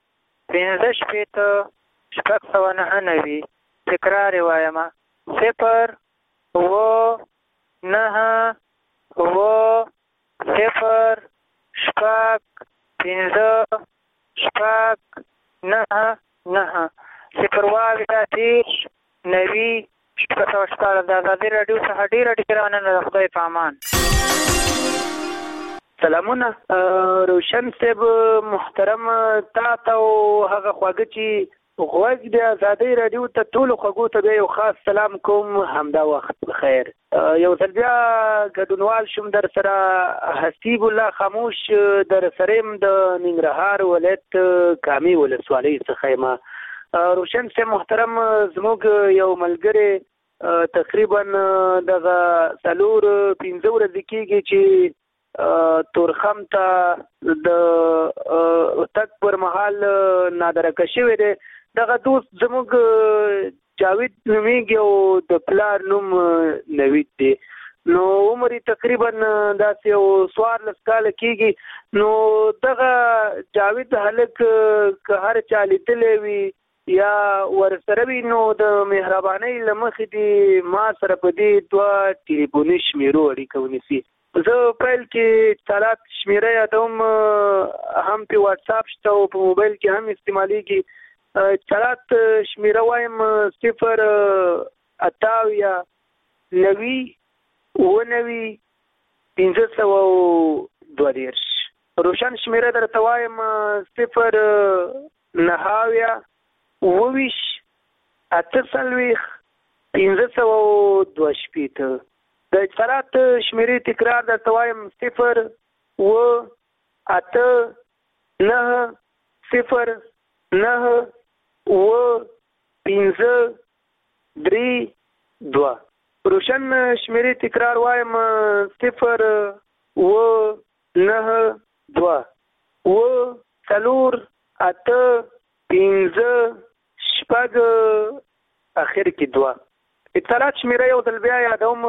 15 699. تکرار وایم 0 و 9 و 0 شپږ 15 شپږ 9 9. 0 واویا 30 90 شپږ 14. د ازادي رادیو څخه ډېره مننه. د خدای په امان. سلامونه روشن صاحب محترم تا او هغه خواږه چې غوږ د ازادي رادیو ته ټول خواږو ته یو خاص سلام کوم همدا وخت بخیر یو ځل بیا ګډونوال شوم در سره حسیب الله خاموش در سریم د ننګرهار ولایت کامي ولسوالۍ څخه ما روشن صاحب محترم زموږ یو ملګری تقریبا دغه 4-5 ورځې کېږي چې تورخم ته د تک پر محل نادرکه شوی دی دغه دوست زموږ جاوید نومیږي او د پلار نوم نوید دی نو عمر تقریبا داسې یو 14 کال کېږي نو دغه جاوید هلک که هر چا لیدلی وي یا ورسره وي نو د مهربانۍ له مخې دې ما سره په دې 2 ټلیفوني شمیرو اړیکه ونیسي زه پیل کې اتصالات شمیره یادوم هم په واتس اپ شته او په موبایل کې هم استعمالیږي اتصالات شمیره وایم 0-98-99-522 روشن شمیره درته وایم 0-9-28-522 د اتصالات شمیرې تکرار درته وایم 0-8-9-0-5-3-2 روشن شمیرې تکرار وایم 0-9-2-8-5 اخر کې 2 اتصالات شمیره یو ځل بیا یادوم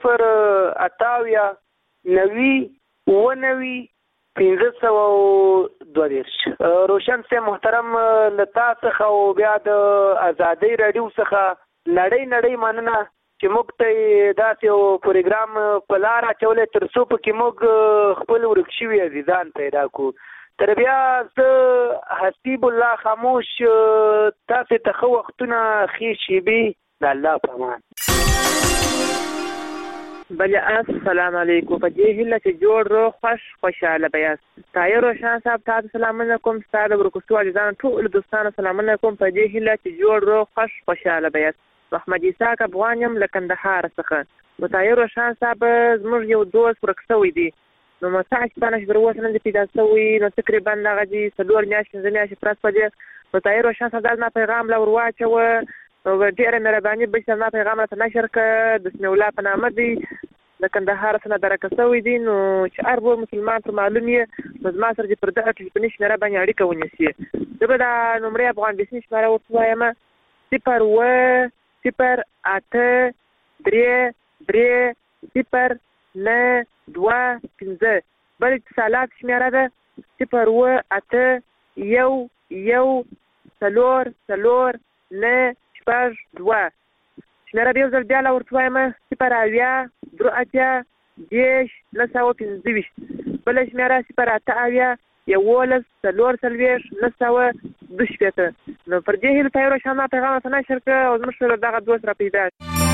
0-98-99-522 روشن صاحب محترم لتا څخه او بیا د ازادي رادیو څخه نړۍ مننه چې موږ ته داسې یو پروګرام په لار اچولی تر څو پکې موږ خپل ورک شوي عزیزان پیدا کړو تر بیا زه حسیب الله خاموش تاسې ته ښه وختونه ښې شیبې د الله په امان بله السلام علیکم په دې هیله چې جوړ روغ خوشحاله به یاست طاهر روشن صاحب تاسو سلامونه کوم ستا د ورکوستو عزیزانو ټولو دوستانو سلامونه کوم په دې هیله چې جوړ روغ خوشحاله به یاست محمد اسحاق افغان یم له کندهار څخه نو طاهر روشن صاحب زموږ یو دوست ورک شوی دی نو متاسفانه چې تر اوسه نه دی پیدا شوی نو تقریبا دغه دي 4 میاشتې 5 میاشتې پرس په دې نو طاهر روشن صاحب دا پیغام لا ورواچوه ډیره مهرباني به چې ما پیغام راته نشر کړ بسم الله په نامه دی د کندهار څخه درکه شوی دی نو چې هر مسلمان ته معلوم یې نو زما سره چې پر دغه ټلیفوني شمیره باندې اړیکه ونیسي زه به دا نمرې افغان بسني شمیره ورته وایم 0-8-3-3-0-9-2-5 بل اتصالات شمیره ده 0-1-1-4-4-9-2 شمیره بیا ځل بیا لا ورته وایم 0-8-10-9-15 بله شمیره 0-8-11-4-9-2 نو پر دې هیله طاهر روشن ما پیغام ته نشر کړ او زموږ سره دغه دوست را پیدا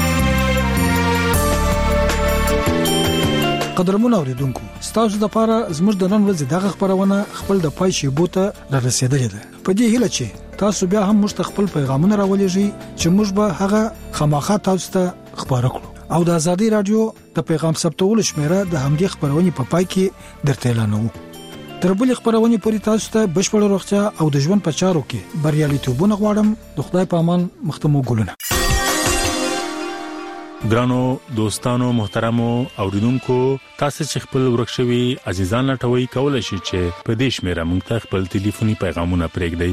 قدرمن اوریدونکو ستاسو د پاره زموږ د نن ورځې دغه خبرونه خپل د پای شیبو ته رسیدلې ده په دې هیله چې تاسو بیا هم موږ خپل پیغامونه راولېږئ چې موږ به هغه خامخا تاسو ته خبرو کړو او د ازادي رادیو د پیغام ثبتولو شمیره د همدې خبرونه په پای کې درته اعلانوو تر بل خبرونه پوری تاسو ته بشپړ روغتیا او د ژوند په چارو کې بریالیتوبونه غواړم د خدای په امان مختمو ګلونه ګرانو دوستانو محترمو اوریدونکو تاسو چې خپل ورکشوي عزیزان لټوي کولای شئ چې په دې شمیره موږ ته خپل ټلیفوني پیغامونه پرېږدئ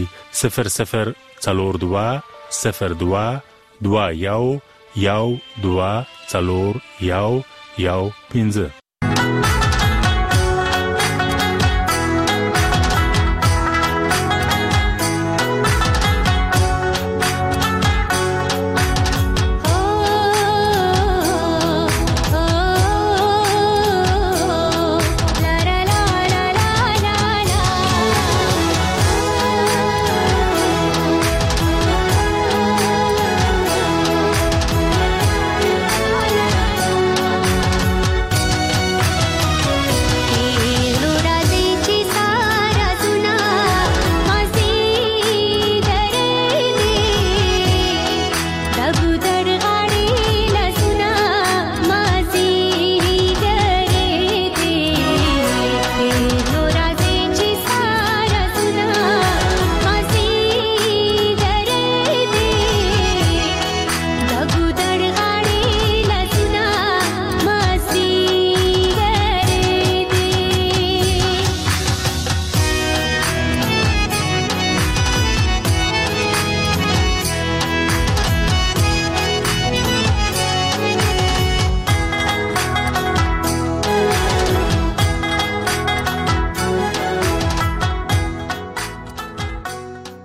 00 02 02 1 1 2 4 1 1 5